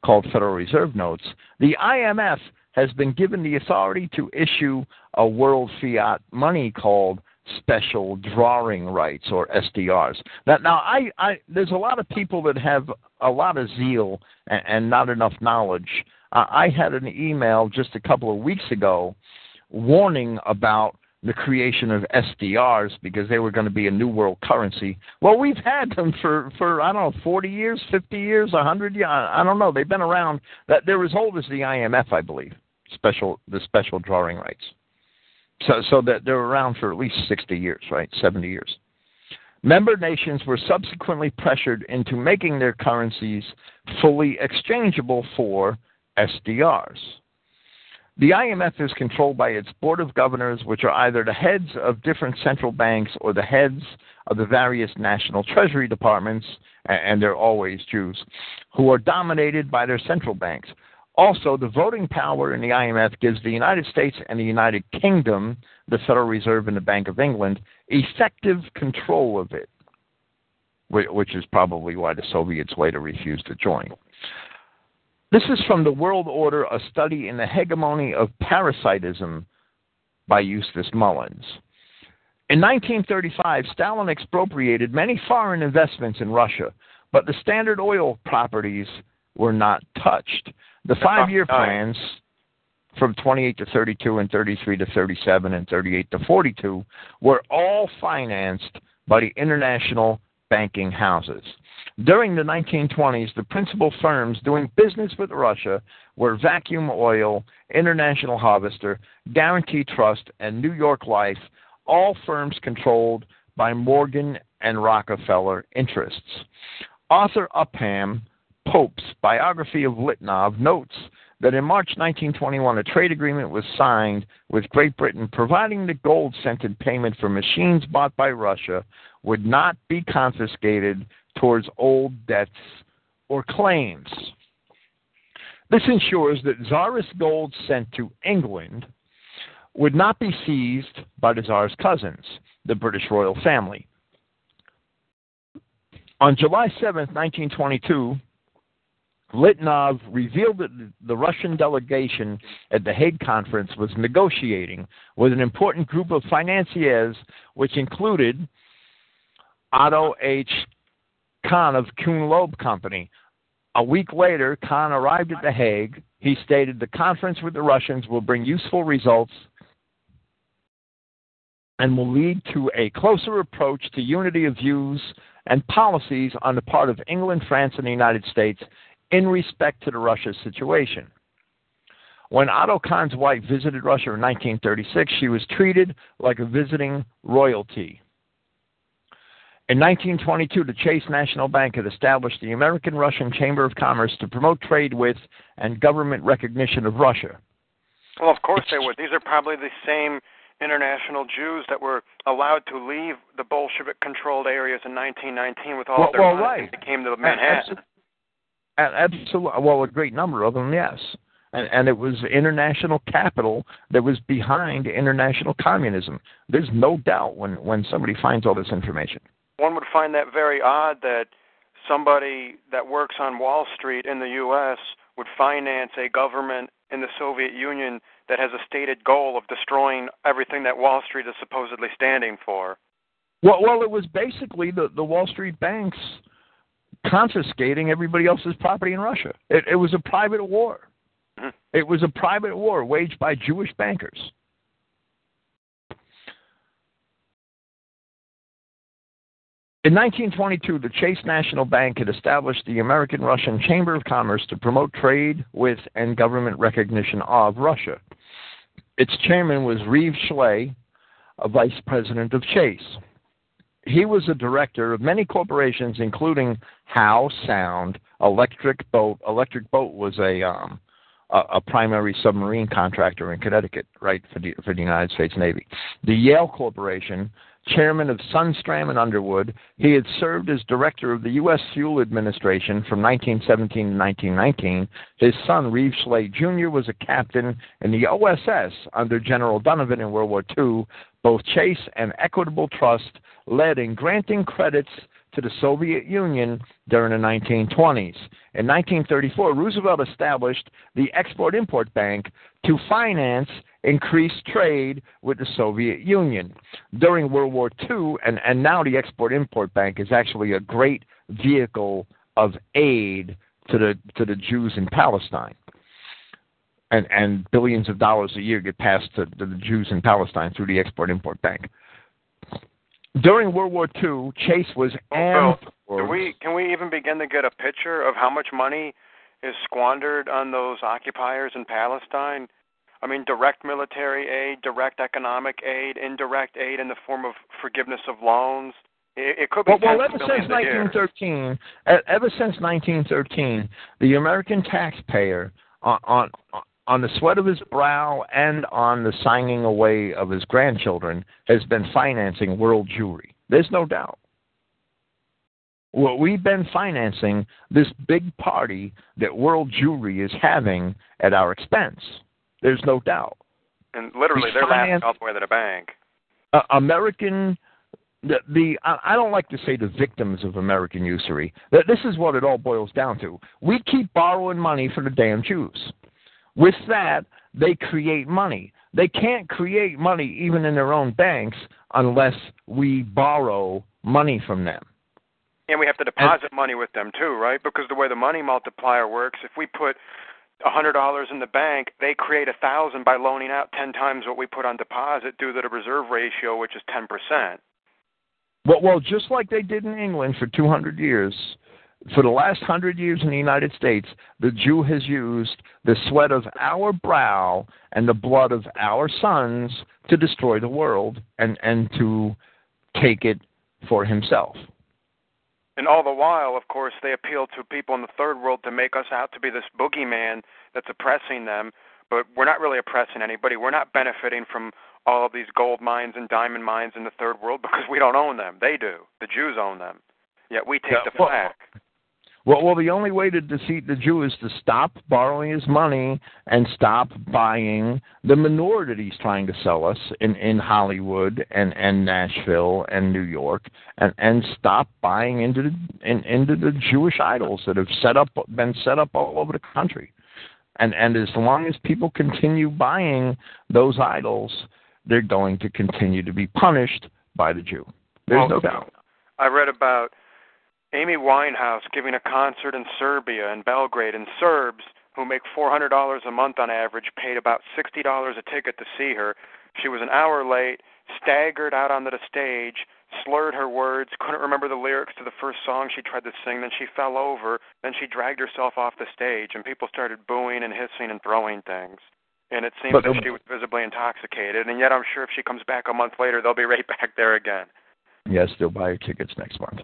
called Federal Reserve notes, the I M F has been given the authority to issue a world fiat money called special drawing rights, or S D Rs. Now, now I, I, there's a lot of people that have a lot of zeal and, and not enough knowledge. Uh, I had an email just a couple of weeks ago warning about the creation of S D Rs because they were going to be a new world currency. Well, we've had them for, for I don't know, forty years, fifty years, one hundred years. I don't know. They've been around. That they're as old as the I M F, I believe, special the special drawing rights. So, so that they're around for at least sixty years, right, seventy years. Member nations were subsequently pressured into making their currencies fully exchangeable for S D Rs. The I M F is controlled by its board of governors, which are either the heads of different central banks or the heads of the various national treasury departments, and they're always Jews, who are dominated by their central banks. Also, the voting power in the I M F gives the United States and the United Kingdom, the Federal Reserve and the Bank of England, effective control of it, which is probably why the Soviets later refused to join. This is from The World Order, a study in the hegemony of parasitism by Eustace Mullins. In nineteen thirty-five, Stalin expropriated many foreign investments in Russia, but the Standard Oil properties were not touched. The five-year plans from twenty-eight to thirty-two and thirty-three to thirty-seven and thirty-eight to forty-two were all financed by the international banking houses. During the nineteen twenties, the principal firms doing business with Russia were Vacuum Oil, International Harvester, Guarantee Trust, and New York Life, all firms controlled by Morgan and Rockefeller interests. Author Upham Pope's biography of Litvinov notes that in March nineteen twenty-one, a trade agreement was signed with Great Britain providing that gold sent in payment for machines bought by Russia would not be confiscated towards old debts or claims. This ensures that Tsarist gold sent to England would not be seized by the Tsar's cousins, the British royal family. On July seventh, nineteen twenty-two, Litvinov revealed that the Russian delegation at the Hague Conference was negotiating with an important group of financiers, which included Otto H. Kahn of Kuhn Loeb Company. A week later, Kahn arrived at The Hague. He stated the conference with the Russians will bring useful results and will lead to a closer approach to unity of views and policies on the part of England, France, and the United States in respect to the Russia situation. When Otto Kahn's wife visited Russia in nineteen thirty-six, she was treated like a visiting royalty. In nineteen twenty-two, the Chase National Bank had established the American-Russian Chamber of Commerce to promote trade with and government recognition of Russia. Well, of course they would. These are probably the same international Jews that were allowed to leave the Bolshevik-controlled areas in nineteen nineteen with all well, of their well, money right. and they came to Manhattan. Absolutely. Well, a great number of them, yes. And, and it was international capital that was behind international communism. There's no doubt when, when somebody finds all this information. One would find that very odd that somebody that works on Wall Street in the U S would finance a government in the Soviet Union that has a stated goal of destroying everything that Wall Street is supposedly standing for. Well, well, it was basically the, the Wall Street banks confiscating everybody else's property in Russia. It, it was a private war. Mm-hmm. It was a private war waged by Jewish bankers. In nineteen twenty-two, the Chase National Bank had established the American-Russian Chamber of Commerce to promote trade with and government recognition of Russia. Its chairman was Reeve Schley, a vice president of Chase. He was a director of many corporations, including Howe Sound, Electric Boat. Electric Boat was a um, a, a primary submarine contractor in Connecticut, right, for the, for the United States Navy. The Yale Corporation, chairman of Sundstram and Underwood. He had served as director of the U S Fuel Administration from nineteen seventeen to nineteen nineteen. His son, Reeve Schley Junior, was a captain in the O S S under General Donovan in World War Two. Both Chase and Equitable Trust led in granting credits to the Soviet Union during the nineteen twenties. In nineteen thirty-four, Roosevelt established the Export-Import Bank to finance increased trade with the Soviet Union. During World War Two, and, and now the Export-Import Bank is actually a great vehicle of aid to the to the Jews in Palestine. And, and billions of dollars a year get passed to, to the Jews in Palestine through the Export-Import Bank. During World War Two, Chase was well, amped. Do we, can we even begin to get a picture of how much money is squandered on those occupiers in Palestine? I mean, direct military aid, direct economic aid, indirect aid in the form of forgiveness of loans. It, it could be well, well, tens ever of millions since nineteen thirteen, ever since nineteen thirteen, the American taxpayer on, on on the sweat of his brow and on the signing away of his grandchildren has been financing world Jewry. There's no doubt. Well, we've been financing this big party that World Jewry is having at our expense. There's no doubt. And literally, we they're laughing finance, all the way to the bank. Uh, American, the, the I don't like to say the victims of American usury. This is what it all boils down to. We keep borrowing money from the damn Jews. With that, they create money. They can't create money even in their own banks unless we borrow money from them. And we have to deposit and, money with them too, right? Because the way the money multiplier works, if we put one hundred dollars in the bank, they create one thousand dollars by loaning out ten times what we put on deposit due to the reserve ratio, which is ten percent. Well, well, just like they did in England for two hundred years, for the last one hundred years in the United States, the Jew has used the sweat of our brow and the blood of our sons to destroy the world and, and to take it for himself. And all the while, of course, they appeal to people in the third world to make us out to be this boogeyman that's oppressing them, but we're not really oppressing anybody. We're not benefiting from all of these gold mines and diamond mines in the third world because we don't own them. They do. The Jews own them. Yet we take yeah, the well, flag. Well, well, the only way to defeat the Jew is to stop borrowing his money and stop buying the manure that he's trying to sell us in, in Hollywood and, and Nashville and New York, and, and stop buying into the in, into the Jewish idols that have set up been set up all over the country. And and as long as people continue buying those idols, they're going to continue to be punished by the Jew. There's well, no doubt. I read about Amy Winehouse giving a concert in Serbia and Belgrade, and Serbs who make four hundred dollars a month on average paid about sixty dollars a ticket to see her. She was an hour late, staggered out onto the stage, slurred her words, couldn't remember the lyrics to the first song she tried to sing, then she fell over, then she dragged herself off the stage, and people started booing and hissing and throwing things. And it seems but, that she was visibly intoxicated, and yet I'm sure if she comes back a month later, they'll be right back there again. Yes, they'll buy her tickets next month.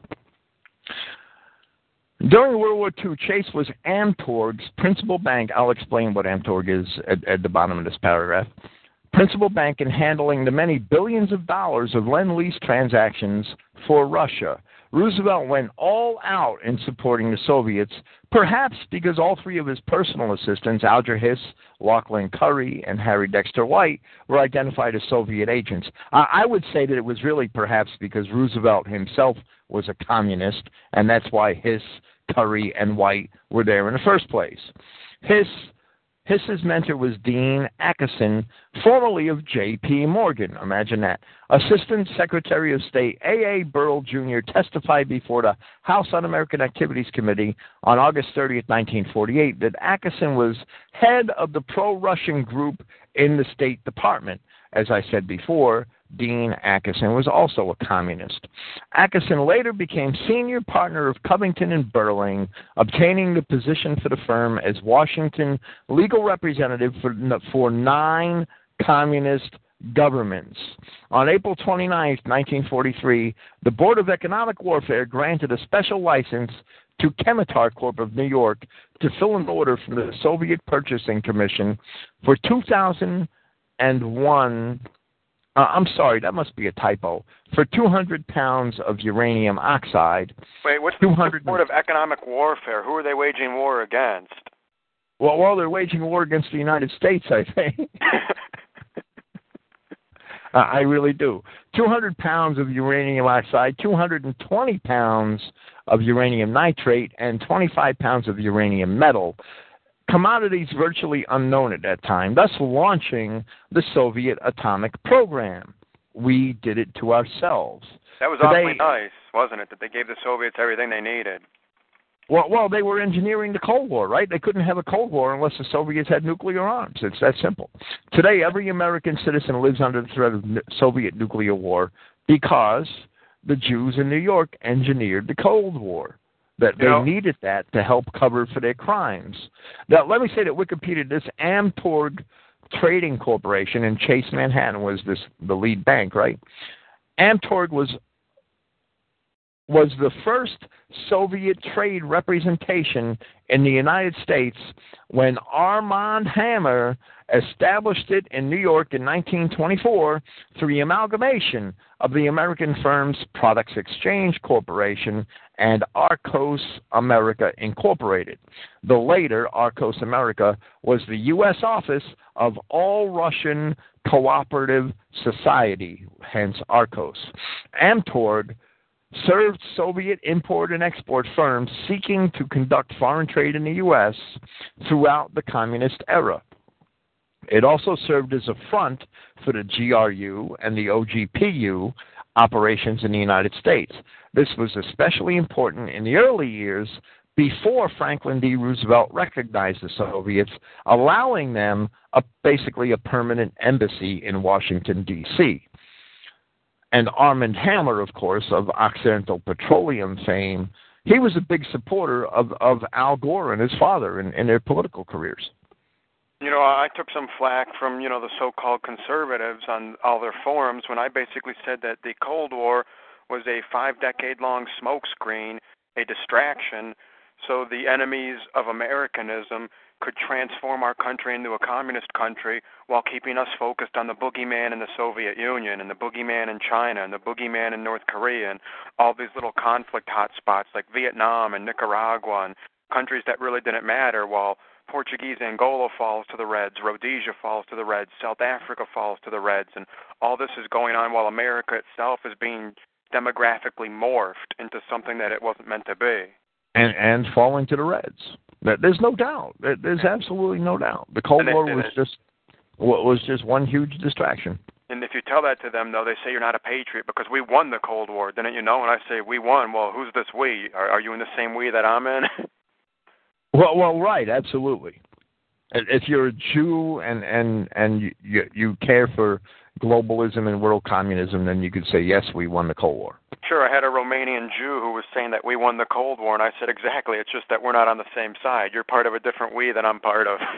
During World War Two, Chase was Amtorg's principal bank. I'll explain what Amtorg is at, at the bottom of this paragraph. Principal bank in handling the many billions of dollars of Lend-Lease transactions for Russia. Roosevelt went all out in supporting the Soviets, perhaps because all three of his personal assistants, Alger Hiss, Lachlan Curry, and Harry Dexter White, were identified as Soviet agents. Uh, I would say that it was really perhaps because Roosevelt himself was a communist, and that's why Hiss, Curry, and White were there in the first place. Hiss Hiss's mentor was Dean Acheson, formerly of J P. Morgan. Imagine that. Assistant Secretary of State A A. Burl Junior testified before the House Un-American Activities Committee on August thirtieth, nineteen forty-eight, that Acheson was head of the pro-Russian group in the State Department. As I said before, Dean Acheson was also a communist. Acheson later became senior partner of Covington and Burling, obtaining the position for the firm as Washington legal representative for, for nine communist governments. On April twenty-ninth, nineteen forty-three, the Board of Economic Warfare granted a special license to Chemitar Corp of New York to fill an order from the Soviet Purchasing Commission for two thousand one Uh, I'm sorry, that must be a typo. For two hundred pounds of uranium oxide. Wait, what's the Board of Economic Warfare? Who are they waging war against? Well, well, they're waging war against the United States, I think. uh, Uh, I really do. two hundred pounds of uranium oxide, two hundred twenty pounds of uranium nitrate, and twenty-five pounds of uranium metal. Commodities virtually unknown at that time, thus launching the Soviet atomic program. We did it to ourselves. That was Today, awfully nice, wasn't it, that they gave the Soviets everything they needed? Well, well, they were engineering the Cold War, right? They couldn't have a Cold War unless the Soviets had nuclear arms. It's that simple. Today, every American citizen lives under the threat of Soviet nuclear war because the Jews in New York engineered the Cold War. That they you know, needed that to help cover for their crimes. Now, let me say that Wikipedia, this Amtorg Trading Corporation in Chase, Manhattan, was this the lead bank, right? Amtorg was was the first Soviet trade representation in the United States when Armand Hammer established it in New York in nineteen twenty-four through the amalgamation of the American firms Products Exchange Corporation and Arcos America Incorporated. The later Arcos America was the U S office of All Russian Cooperative Society, hence Arcos. Amtorg served Soviet import and export firms seeking to conduct foreign trade in the U S throughout the communist era. It also served as a front for the G R U and the O G P U operations in the United States. This was especially important in the early years before Franklin D. Roosevelt recognized the Soviets, allowing them a, basically a permanent embassy in Washington, D C And Armand Hammer, of course, of Occidental Petroleum fame, he was a big supporter of, of Al Gore and his father in, in their political careers. You know, I took some flack from, you know, the so-called conservatives on all their forums when I basically said that the Cold War was a five-decade-long smokescreen, a distraction, so the enemies of Americanism could transform our country into a communist country while keeping us focused on the boogeyman in the Soviet Union and the boogeyman in China and the boogeyman in North Korea and all these little conflict hotspots like Vietnam and Nicaragua and countries that really didn't matter, while Portuguese Angola falls to the Reds, Rhodesia falls to the Reds, South Africa falls to the Reds, and all this is going on while America itself is being demographically morphed into something that it wasn't meant to be. And, and falling to the Reds. There's no doubt. There's absolutely no doubt. The Cold War was just was just one huge distraction. And if you tell that to them, though, they say you're not a patriot because we won the Cold War, didn't you know? And I say, we won. Well, who's this we? Are, are you in the same we that I'm in? Well, well, right, absolutely. If you're a Jew and and and you you care for globalism and world communism, then you could say, yes, we won the Cold War. Sure, I had a Romanian Jew who was saying that we won the Cold War, and I said, exactly, it's just that we're not on the same side. You're part of a different we that I'm part of.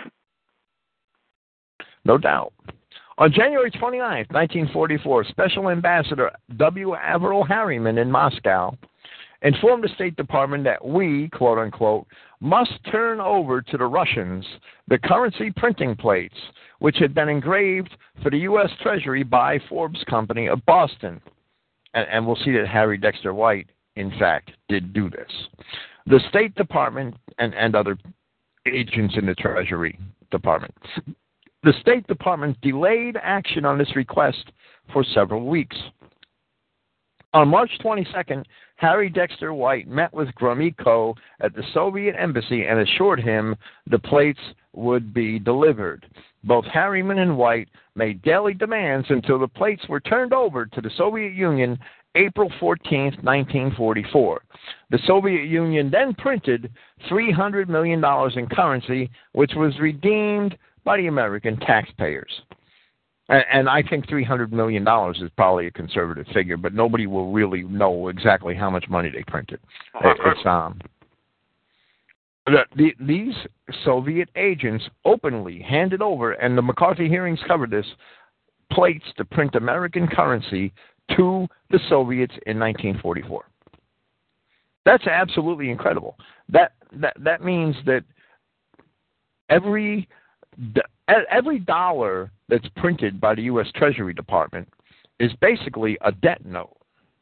No doubt. On January twenty-ninth, nineteen forty-four, Special Ambassador W. Averell Harriman in Moscow informed the State Department that we, quote-unquote, must turn over to the Russians the currency printing plates which had been engraved for the U S Treasury by Forbes Company of Boston. And, and we'll see that Harry Dexter White, in fact, did do this. The State Department and, and other agents in the Treasury Department, the State Department delayed action on this request for several weeks. On March twenty-second, Harry Dexter White met with Gromyko at the Soviet embassy and assured him the plates would be delivered. Both Harriman and White made daily demands until the plates were turned over to the Soviet Union April fourteenth, nineteen forty-four. The Soviet Union then printed three hundred million dollars in currency, which was redeemed by the American taxpayers. And I think three hundred million dollars is probably a conservative figure, but nobody will really know exactly how much money they printed. It's, um, the, the, these Soviet agents openly handed over, and the McCarthy hearings covered this, plates to print American currency to the Soviets in nineteen forty-four. That's absolutely incredible. That that that means that every every dollar that's printed by the U S Treasury Department is basically a debt note,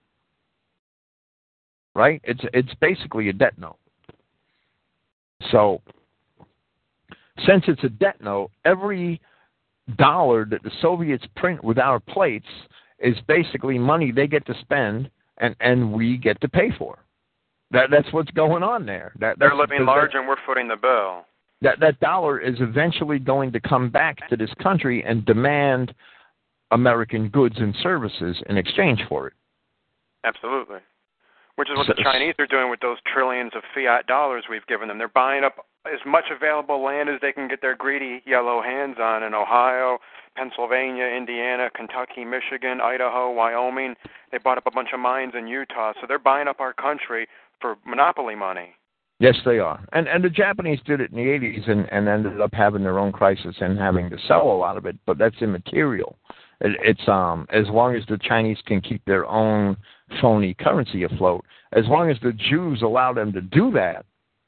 right? It's it's basically a debt note. So, since it's a debt note, every dollar that the Soviets print with our plates is basically money they get to spend and, and we get to pay for. That That's what's going on there. That, They're living large that, and we're footing the bill. That, that dollar is eventually going to come back to this country and demand American goods and services in exchange for it. Absolutely. Which is what So, the Chinese are doing with those trillions of fiat dollars we've given them. They're buying up as much available land as they can get their greedy yellow hands on in Ohio, Pennsylvania, Indiana, Kentucky, Michigan, Idaho, Wyoming. They bought up a bunch of mines in Utah. So they're buying up our country for monopoly money. Yes, they are. And and the Japanese did it in the eighties and, and ended up having their own crisis and having to sell a lot of it, but that's immaterial. It, it's um as long as the Chinese can keep their own phony currency afloat, as long as the Jews allow them to do that,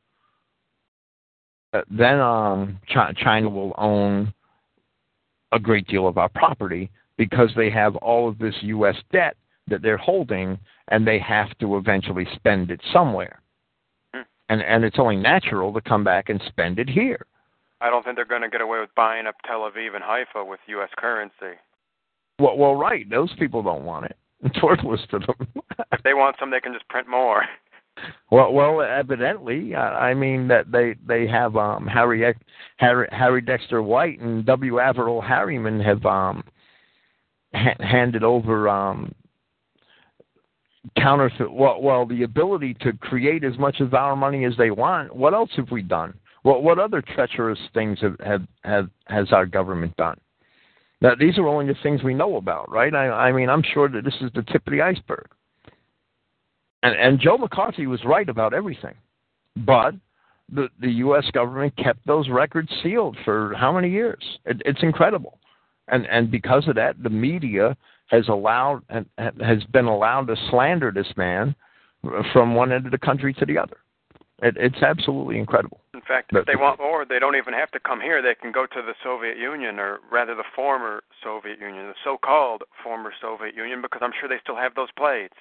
uh, then um Ch- China will own a great deal of our property because they have all of this U S debt that they're holding, and they have to eventually spend it somewhere. And and it's only natural to come back and spend it here. I don't think they're going to get away with buying up Tel Aviv and Haifa with U S currency. Well, well, right. Those people don't want it. It's worthless to them. If they want some, they can just print more. Well, well, evidently, uh, I mean that they they have um, Harry, Harry Harry Dexter White and W. Averill Harriman have um, ha- handed over um, counterfeit. Well, well, the ability to create as much of our money as they want. What else have we done? What what other treacherous things have have, have has our government done? Now, these are only the things we know about, right? I, I mean, I'm sure that this is the tip of the iceberg. And, and Joe McCarthy was right about everything. But the, the U S government kept those records sealed for how many years? It, it's incredible. And, and because of that, the media has allowed has been allowed to slander this man from one end of the country to the other. It, it's absolutely incredible. In fact, if they want more, they don't even have to come here. They can go to the Soviet Union, or rather the former Soviet Union, the so-called former Soviet Union, because I'm sure they still have those plates.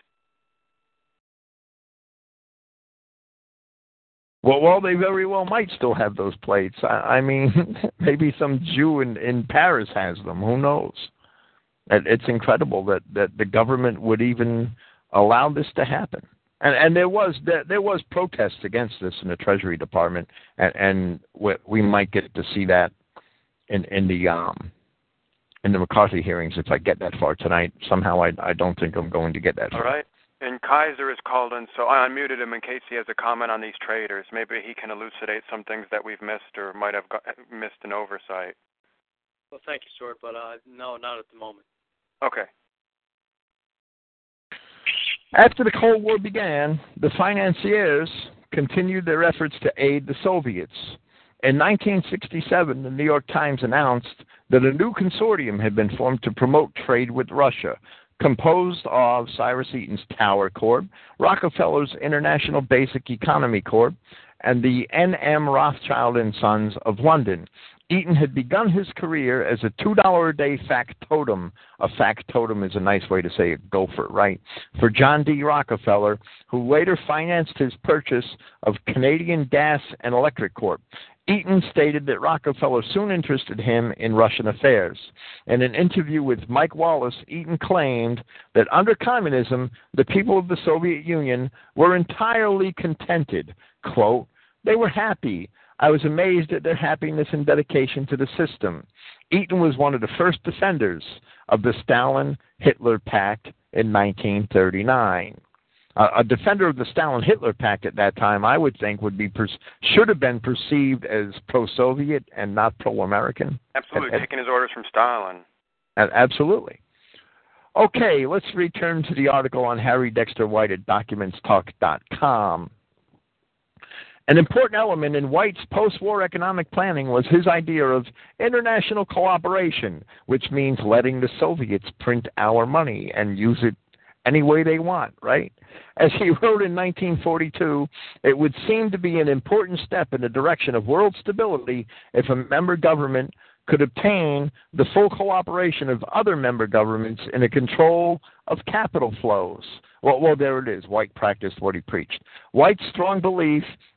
Well, well, they very well might still have those plates. I, I mean, maybe some Jew in, in Paris has them. Who knows? It, it's incredible that, that the government would even allow this to happen. And, and there was there, there was protests against this in the Treasury Department, and, and we, we might get to see that in, in the um in the McCarthy hearings if I get that far tonight. Somehow I I don't think I'm going to get that far. All right. And Kaiser is called in, so I unmuted him in case he has a comment on these traders. Maybe he can elucidate some things that we've missed or might have got, missed an oversight. Well, thank you, Stuart, but uh, no, not at the moment. Okay. After the Cold War began, the financiers continued their efforts to aid the Soviets. In nineteen sixty-seven, the New York Times announced that a new consortium had been formed to promote trade with Russia, composed of Cyrus Eaton's Tower Corp, Rockefeller's International Basic Economy Corp, and the N M Rothschild and Sons of London. Eaton had begun his career as a two dollars a day factotum. A factotum is a nice way to say a gopher, right? For John D. Rockefeller, who later financed his purchase of Canadian Gas and Electric Corp. Eaton stated that Rockefeller soon interested him in Russian affairs. In an interview with Mike Wallace, Eaton claimed that under communism, the people of the Soviet Union were entirely contented. Quote, they were happy. I was amazed at their happiness and dedication to the system. Eaton was one of the first defenders of the Stalin-Hitler Pact in nineteen thirty-nine. Uh, a defender of the Stalin-Hitler Pact at that time, I would think, would be per- should have been perceived as pro-Soviet and not pro-American. Absolutely, and, taking his orders from Stalin. And, absolutely. Okay, let's return to the article on Harry Dexter White at documents talk dot com. An important element in White's post-war economic planning was his idea of international cooperation, which means letting the Soviets print our money and use it any way they want, right? As he wrote in nineteen forty-two, it would seem to be an important step in the direction of world stability if a member government could obtain the full cooperation of other member governments in the control of capital flows. Well, well, there it is. White practiced what he preached. White's strong belief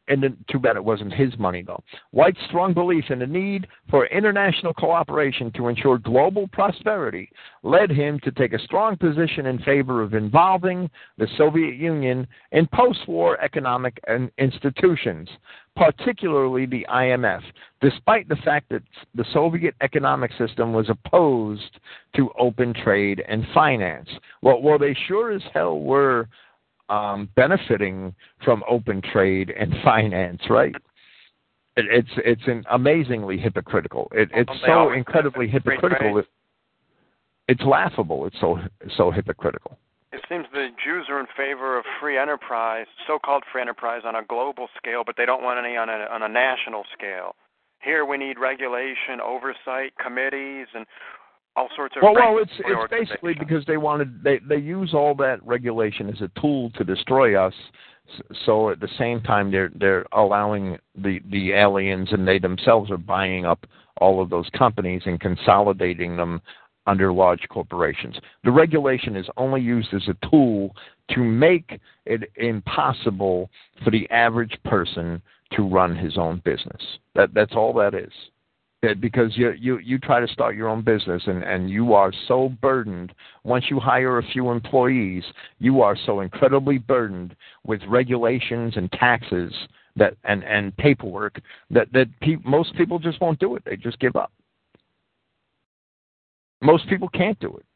And then, too bad it wasn't his money, though. White's strong belief in the need for international cooperation to ensure global prosperity led him to take a strong position in favor of involving the Soviet Union in post-war economic institutions, particularly the I M F, despite the fact that the Soviet economic system was opposed to open trade and finance. Well, well they sure as hell were Um, benefiting from open trade and finance, right? It, it's it's an amazingly hypocritical. It, it's so incredibly hypocritical. It, it's laughable. It's so so hypocritical. It seems the Jews are in favor of free enterprise, so-called free enterprise, on a global scale, but they don't want any on a on a national scale. Here we need regulation, oversight, committees, and all sorts of well, well, it's it's basically because they wanted they they use all that regulation as a tool to destroy us. So at the same time, they're they're allowing the the aliens, and they themselves are buying up all of those companies and consolidating them under large corporations. The regulation is only used as a tool to make it impossible for the average person to run his own business. That that's all that is. Because you, you you try to start your own business, and, and you are so burdened. Once you hire a few employees, you are so incredibly burdened with regulations and taxes that and, and paperwork that, that pe- most people just won't do it. They just give up. Most people can't do it.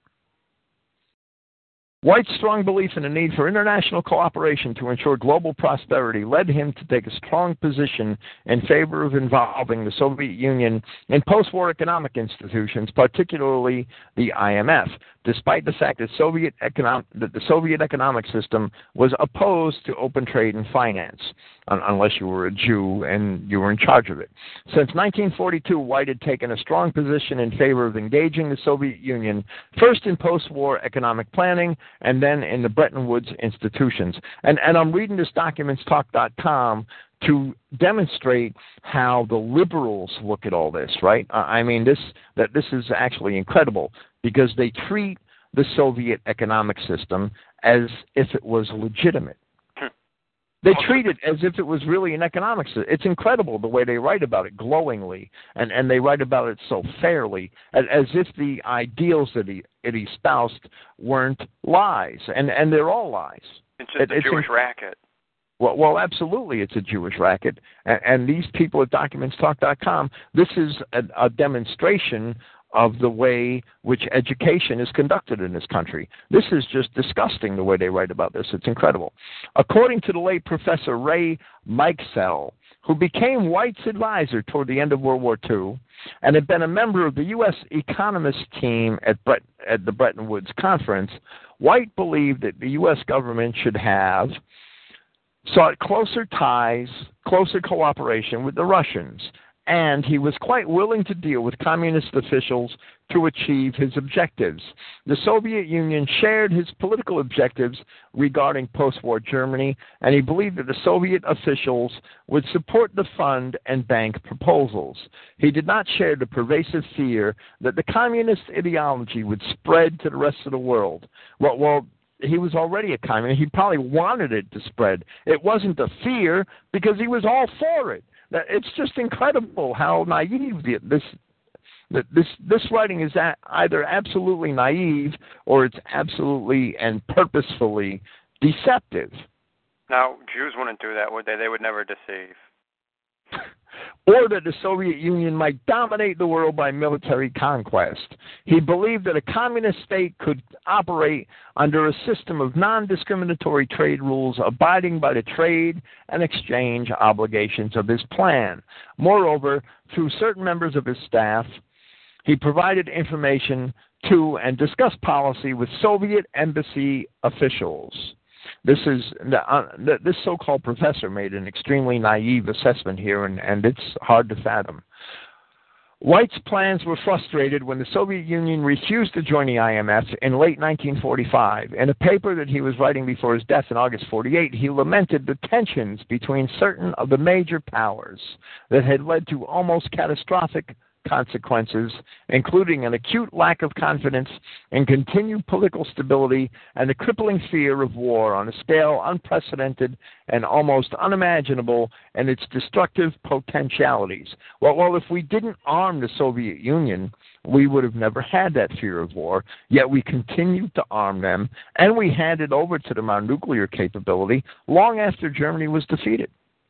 White's strong belief in the need for international cooperation to ensure global prosperity led him to take a strong position in favor of involving the Soviet Union in post-war economic institutions, particularly the I M F, despite the fact that, Soviet economic, that the Soviet economic system was opposed to open trade and finance, un- unless you were a Jew and you were in charge of it. Since nineteen forty-two, White had taken a strong position in favor of engaging the Soviet Union, first in post-war economic planning and then in the Bretton Woods institutions. And, and I'm reading this documents talk dot com to demonstrate how the liberals look at all this, right? I mean, this that this is actually incredible, because they treat the Soviet economic system as if it was legitimate. They treat it as if it was really an economic system. It's incredible the way they write about it glowingly, and, and they write about it so fairly, as, as if the ideals that he, it espoused weren't lies, and, and they're all lies. It's just it, a it's Jewish in, racket. Well, well, absolutely, it's a Jewish racket, and, and these people at documents talk dot com, this is a, a demonstration of the way which education is conducted in this country. This is just disgusting, the way they write about this. It's incredible. According to the late Professor Ray Mikesell, who became White's advisor toward the end of World War Two and had been a member of the U S economist team at, Bret- at the Bretton Woods Conference, White believed that the U S government should have sought closer ties, closer cooperation with the Russians, and he was quite willing to deal with communist officials to achieve his objectives. The Soviet Union shared his political objectives regarding post-war Germany, and he believed that the Soviet officials would support the fund and bank proposals. He did not share the pervasive fear that the communist ideology would spread to the rest of the world. Well, well he was already a communist. He probably wanted it to spread. It wasn't a fear, because he was all for it. It's just incredible how naive this this this writing is either absolutely naive or it's absolutely and purposefully deceptive. Now, Jews wouldn't do that, would they? They would never deceive. Or that the Soviet Union might dominate the world by military conquest. He believed that a communist state could operate under a system of non-discriminatory trade rules, abiding by the trade and exchange obligations of his plan. Moreover, through certain members of his staff, he provided information to and discussed policy with Soviet embassy officials. This is uh, this so-called professor made an extremely naive assessment here, and, and it's hard to fathom. White's plans were frustrated when the Soviet Union refused to join the I M F in late nineteen forty-five. In a paper that he was writing before his death in August forty-eight, he lamented the tensions between certain of the major powers that had led to almost catastrophic consequences, including an acute lack of confidence in continued political stability and the crippling fear of war on a scale unprecedented and almost unimaginable in its destructive potentialities. Well, well, if we didn't arm the Soviet Union, we would have never had that fear of war, yet we continued to arm them, and we handed over to them our nuclear capability long after Germany was defeated.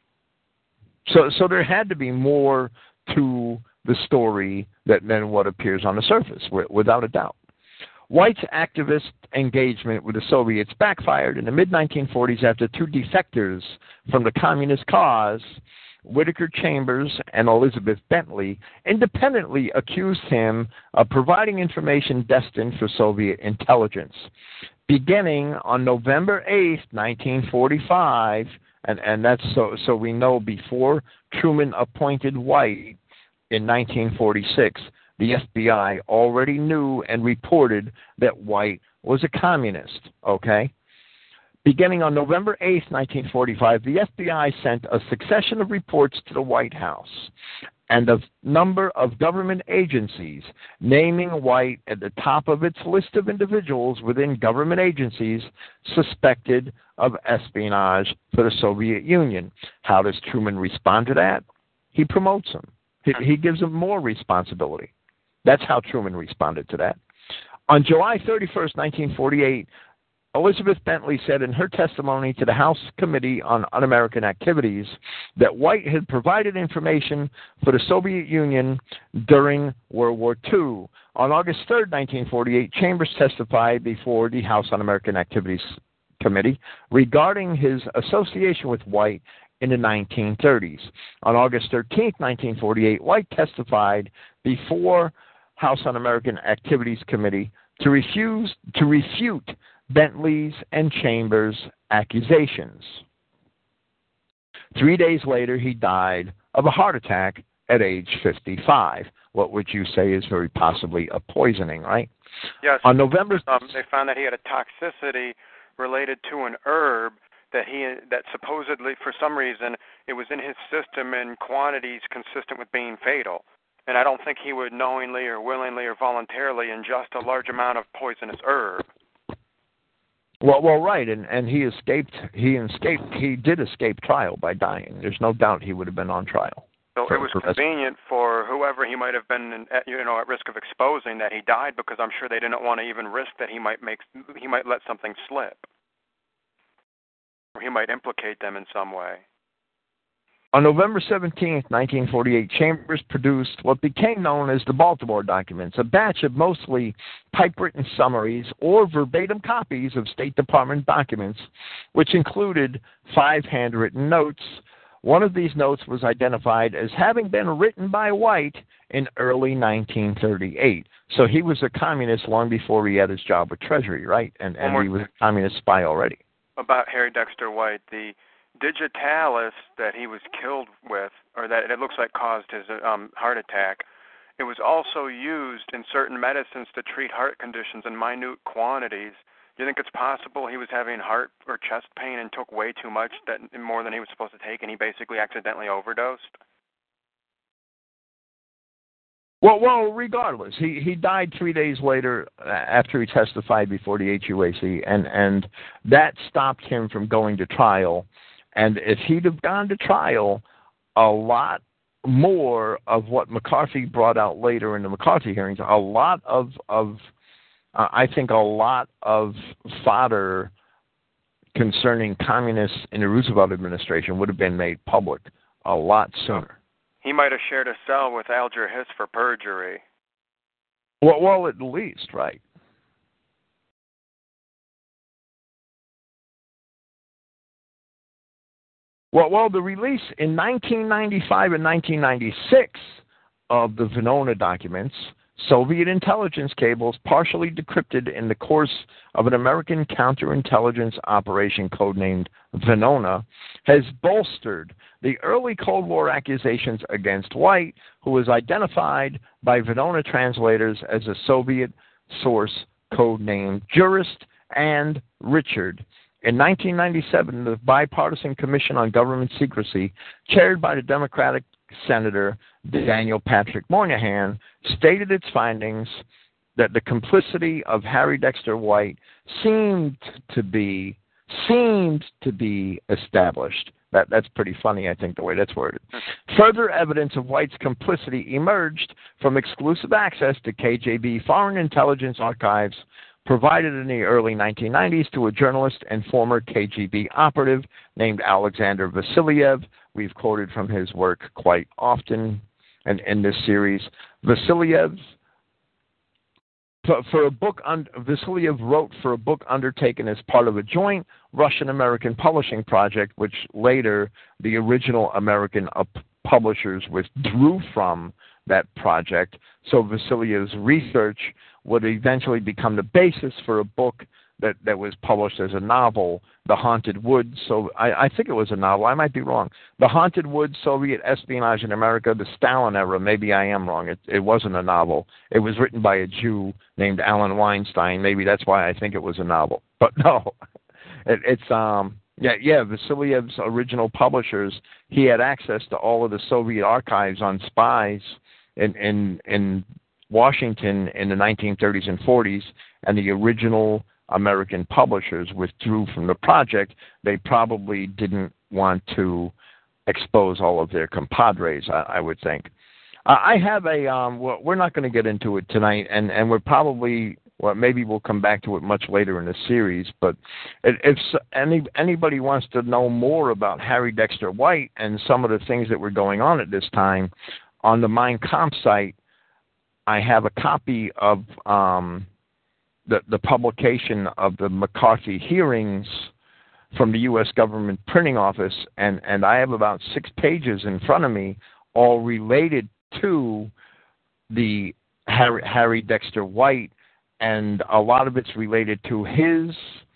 So, so there had to be more to the story that, than what appears on the surface, without a doubt. White's activist engagement with the Soviets backfired in the mid nineteen forties after two defectors from the communist cause, Whittaker Chambers and Elizabeth Bentley, independently accused him of providing information destined for Soviet intelligence. Beginning on November eighth, nineteen forty-five, and, and that's so, so we know before Truman appointed White in nineteen forty-six, the F B I already knew and reported that White was a communist, okay? Beginning on November eighth, nineteen forty-five, the F B I sent a succession of reports to the White House and a number of government agencies, naming White at the top of its list of individuals within government agencies suspected of espionage for the Soviet Union. How does Truman respond to that? He promotes him. He, he gives him more responsibility. That's how Truman responded to that. On July thirty-first, nineteen forty-eight, Elizabeth Bentley said in her testimony to the House Committee on Un-American Activities that White had provided information for the Soviet Union during World War Two. On August third, nineteen forty-eight, Chambers testified before the House Un-American Activities Committee regarding his association with White in the nineteen thirties. On August thirteenth, nineteen forty-eight, White testified before House Un-American Activities Committee to refuse to refute Bentley's and Chambers' accusations. Three days later, he died of a heart attack at age fifty-five. What would you say is very possibly a poisoning, right? Yes. On November, um, they found that he had a toxicity related to an herb that he that supposedly, for some reason, it was in his system in quantities consistent with being fatal. And I don't think he would knowingly or willingly or voluntarily ingest a large amount of poisonous herb. Well, well, right, and and he escaped. He escaped. He did escape trial by dying. There's no doubt he would have been on trial. So for, it was for convenient for whoever he might have been, at, you know, at risk of exposing that he died, because I'm sure they didn't want to even risk that he might make he might let something slip, or he might implicate them in some way. On November seventeenth, nineteen forty-eight, Chambers produced what became known as the Baltimore Documents, a batch of mostly typewritten summaries or verbatim copies of State Department documents, which included five handwritten notes. One of these notes was identified as having been written by White in early nineteen thirty-eight. So he was a communist long before he had his job with Treasury, right? And, and he was a communist spy already. About Harry Dexter White, the digitalis that he was killed with, or that it looks like caused his um, heart attack, it was also used in certain medicines to treat heart conditions in minute quantities. Do you think it's possible he was having heart or chest pain and took way too much, that more than he was supposed to take, and he basically accidentally overdosed? Well, well, regardless, he, he died three days later after he testified before the H U A C, and, and that stopped him from going to trial. And if he'd have gone to trial, a lot more of what McCarthy brought out later in the McCarthy hearings, a lot of, of uh, I think a lot of fodder concerning communists in the Roosevelt administration would have been made public a lot sooner. He might have shared a cell with Alger Hiss for perjury. Well, well, at least, right. Well, well, the release in nineteen ninety-five and nineteen ninety-six of the Venona documents, Soviet intelligence cables partially decrypted in the course of an American counterintelligence operation codenamed Venona, has bolstered the early Cold War accusations against White, who was identified by Venona translators as a Soviet source codenamed Jurist and Richard. In nineteen ninety-seven, the Bipartisan Commission on Government Secrecy, chaired by the Democratic Senator Daniel Patrick Moynihan stated its findings that the complicity of Harry Dexter White seemed to be seemed to be established. That, that's pretty funny, I think, the way that's worded. Further evidence of White's complicity emerged from exclusive access to K G B foreign intelligence archives provided in the early nineteen nineties to a journalist and former K G B operative named Alexander Vasiliev. We've quoted from his work quite often in, in this series. Vasiliev, for a book, un, Vasiliev wrote for a book undertaken as part of a joint Russian-American publishing project, which later the original American uh, publishers withdrew from that project. So Vasiliev's research would eventually become the basis for a book that, that was published as a novel, The Haunted Woods. So I, I think it was a novel. I might be wrong. The Haunted Woods, Soviet Espionage in America, the Stalin Era. Maybe I am wrong. It, it wasn't a novel. It was written by a Jew named Alan Weinstein. Maybe that's why I think it was a novel. But no, it, it's um yeah yeah Vasiliev's original publishers. He had access to all of the Soviet archives on spies in in in Washington in the nineteen thirties and forties, and the original American publishers withdrew from the project. They probably didn't want to expose all of their compadres, I, I would think. Uh, I have a, um, well, we're not going to get into it tonight, and, and we're probably, well, maybe we'll come back to it much later in the series, but if any anybody wants to know more about Harry Dexter White and some of the things that were going on at this time, on the Mein Kampf site, I have a copy of um, the, the publication of the McCarthy hearings from the U S government printing office, and, and I have about six pages in front of me, all related to the Harry, Harry Dexter White, and a lot of it's related to his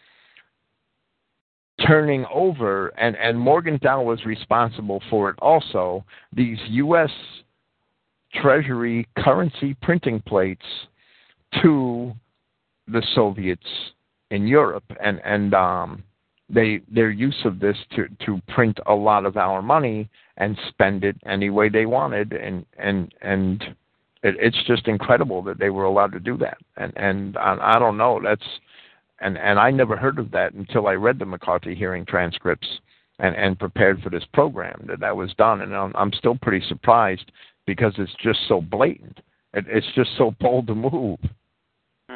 turning over, and, and Morgenthau was responsible for it also, these U S Treasury currency printing plates to the Soviets in Europe, and and um, they their use of this to, to print a lot of our money and spend it any way they wanted, and and and it, it's just incredible that they were allowed to do that, and and I, I don't know, that's and and I never heard of that until I read the McCarthy hearing transcripts and and prepared for this program, that that was done, and I'm, I'm still pretty surprised, because it's just so blatant. It, it's just so bold to move. Hmm.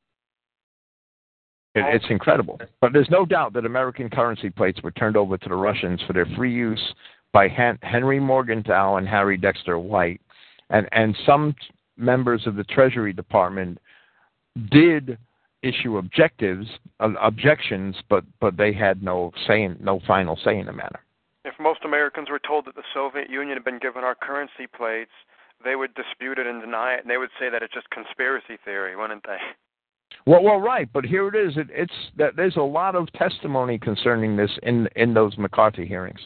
It, it's incredible. But there's no doubt that American currency plates were turned over to the Russians for their free use by Hen- Henry Morgenthau and Harry Dexter White. And, and some members of the Treasury Department did issue objectives, uh, objections, but, but they had no say in, no final say in the matter. If most Americans were told that the Soviet Union had been given our currency plates, they would dispute it and deny it, and they would say that it's just conspiracy theory, wouldn't they? Well, well, right, but here it is. It, it's that there's a lot of testimony concerning this in in those McCarthy hearings,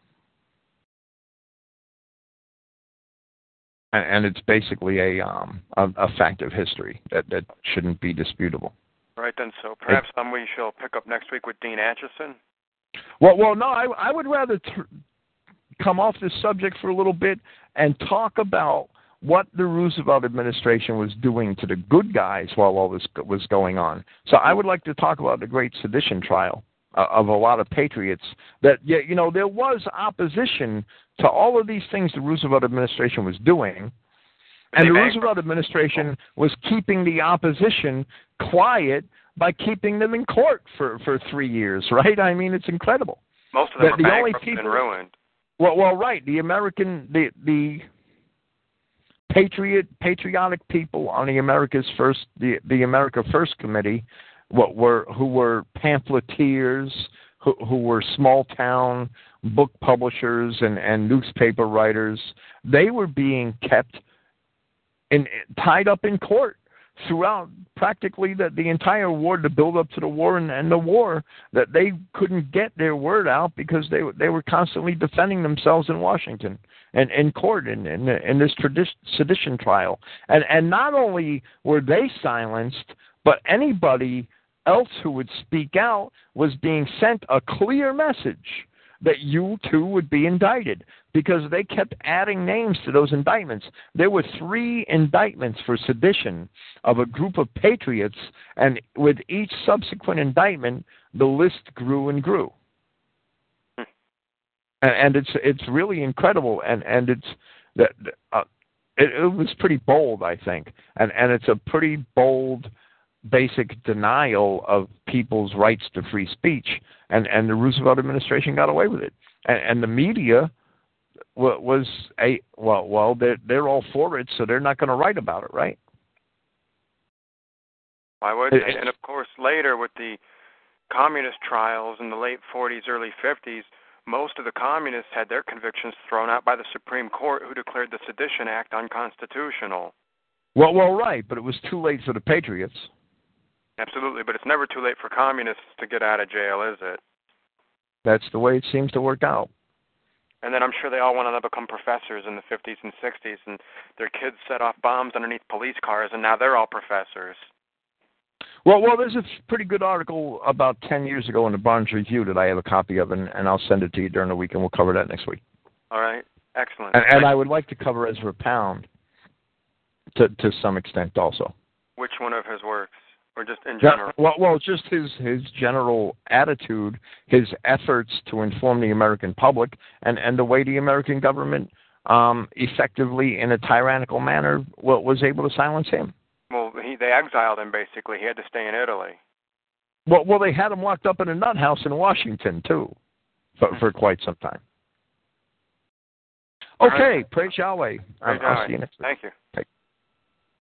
and, and it's basically a um a, a fact of history that, that shouldn't be disputable. Right then, so perhaps it, um, we shall pick up next week with Dean Acheson. Well, well, no, I, I would rather th- come off this subject for a little bit and talk about what the Roosevelt administration was doing to the good guys while all this was going on. So I would like to talk about the great sedition trial uh, of a lot of patriots. That, you know, there was opposition to all of these things the Roosevelt administration was doing, and the Roosevelt administration was keeping the opposition quiet by keeping them in court for, for three years, right? I mean, it's incredible. Most of them the, are the only bankrupt people, and ruined. Well, well, right. The American, the the patriot, patriotic people on the America's First, the the America First Committee, what were who were pamphleteers, who who were small town book publishers and, and newspaper writers. They were being kept in tied up in court throughout practically the, the entire war, the build up to the war and, and the war, that they couldn't get their word out because they they were constantly defending themselves in Washington and in court in in, in this tradi- sedition trial. And and not only were they silenced, but anybody else who would speak out was being sent a clear message that you too would be indicted, because they kept adding names to those indictments. There were three indictments for sedition of a group of patriots, and with each subsequent indictment, the list grew and grew. And, and it's it's really incredible, and and it's that uh, it, it was pretty bold, I think, and and it's a pretty bold, basic denial of people's rights to free speech, and, and the Roosevelt administration got away with it, and, and the media w- was a well, well, they're they're all for it, so they're not going to write about it, right? Why would they? And of course, later with the communist trials in the late forties, early fifties, most of the communists had their convictions thrown out by the Supreme Court, who declared the Sedition Act unconstitutional. Well, well, right, but it was too late for the patriots. Absolutely, but it's never too late for communists to get out of jail, is it? That's the way it seems to work out. And then I'm sure they all went on to become professors in the fifties and sixties, and their kids set off bombs underneath police cars, and now they're all professors. Well, well, there's a pretty good article about ten years ago in the Barnes Review that I have a copy of, and, and I'll send it to you during the week, and we'll cover that next week. All right. Excellent. And, and I would like to cover Ezra Pound to to some extent also. Which one of his works? Or just in general? Yeah, well, well, just his, his general attitude, his efforts to inform the American public, and, and the way the American government um, effectively, in a tyrannical manner, well, was able to silence him. Well, he, they exiled him, basically. He had to stay in Italy. Well, well, they had him locked up in a nut house in Washington, too, for, for quite some time. Okay, right. Praise Yahweh. Praise I'll Yahweh. see you next week. Thank you. Okay.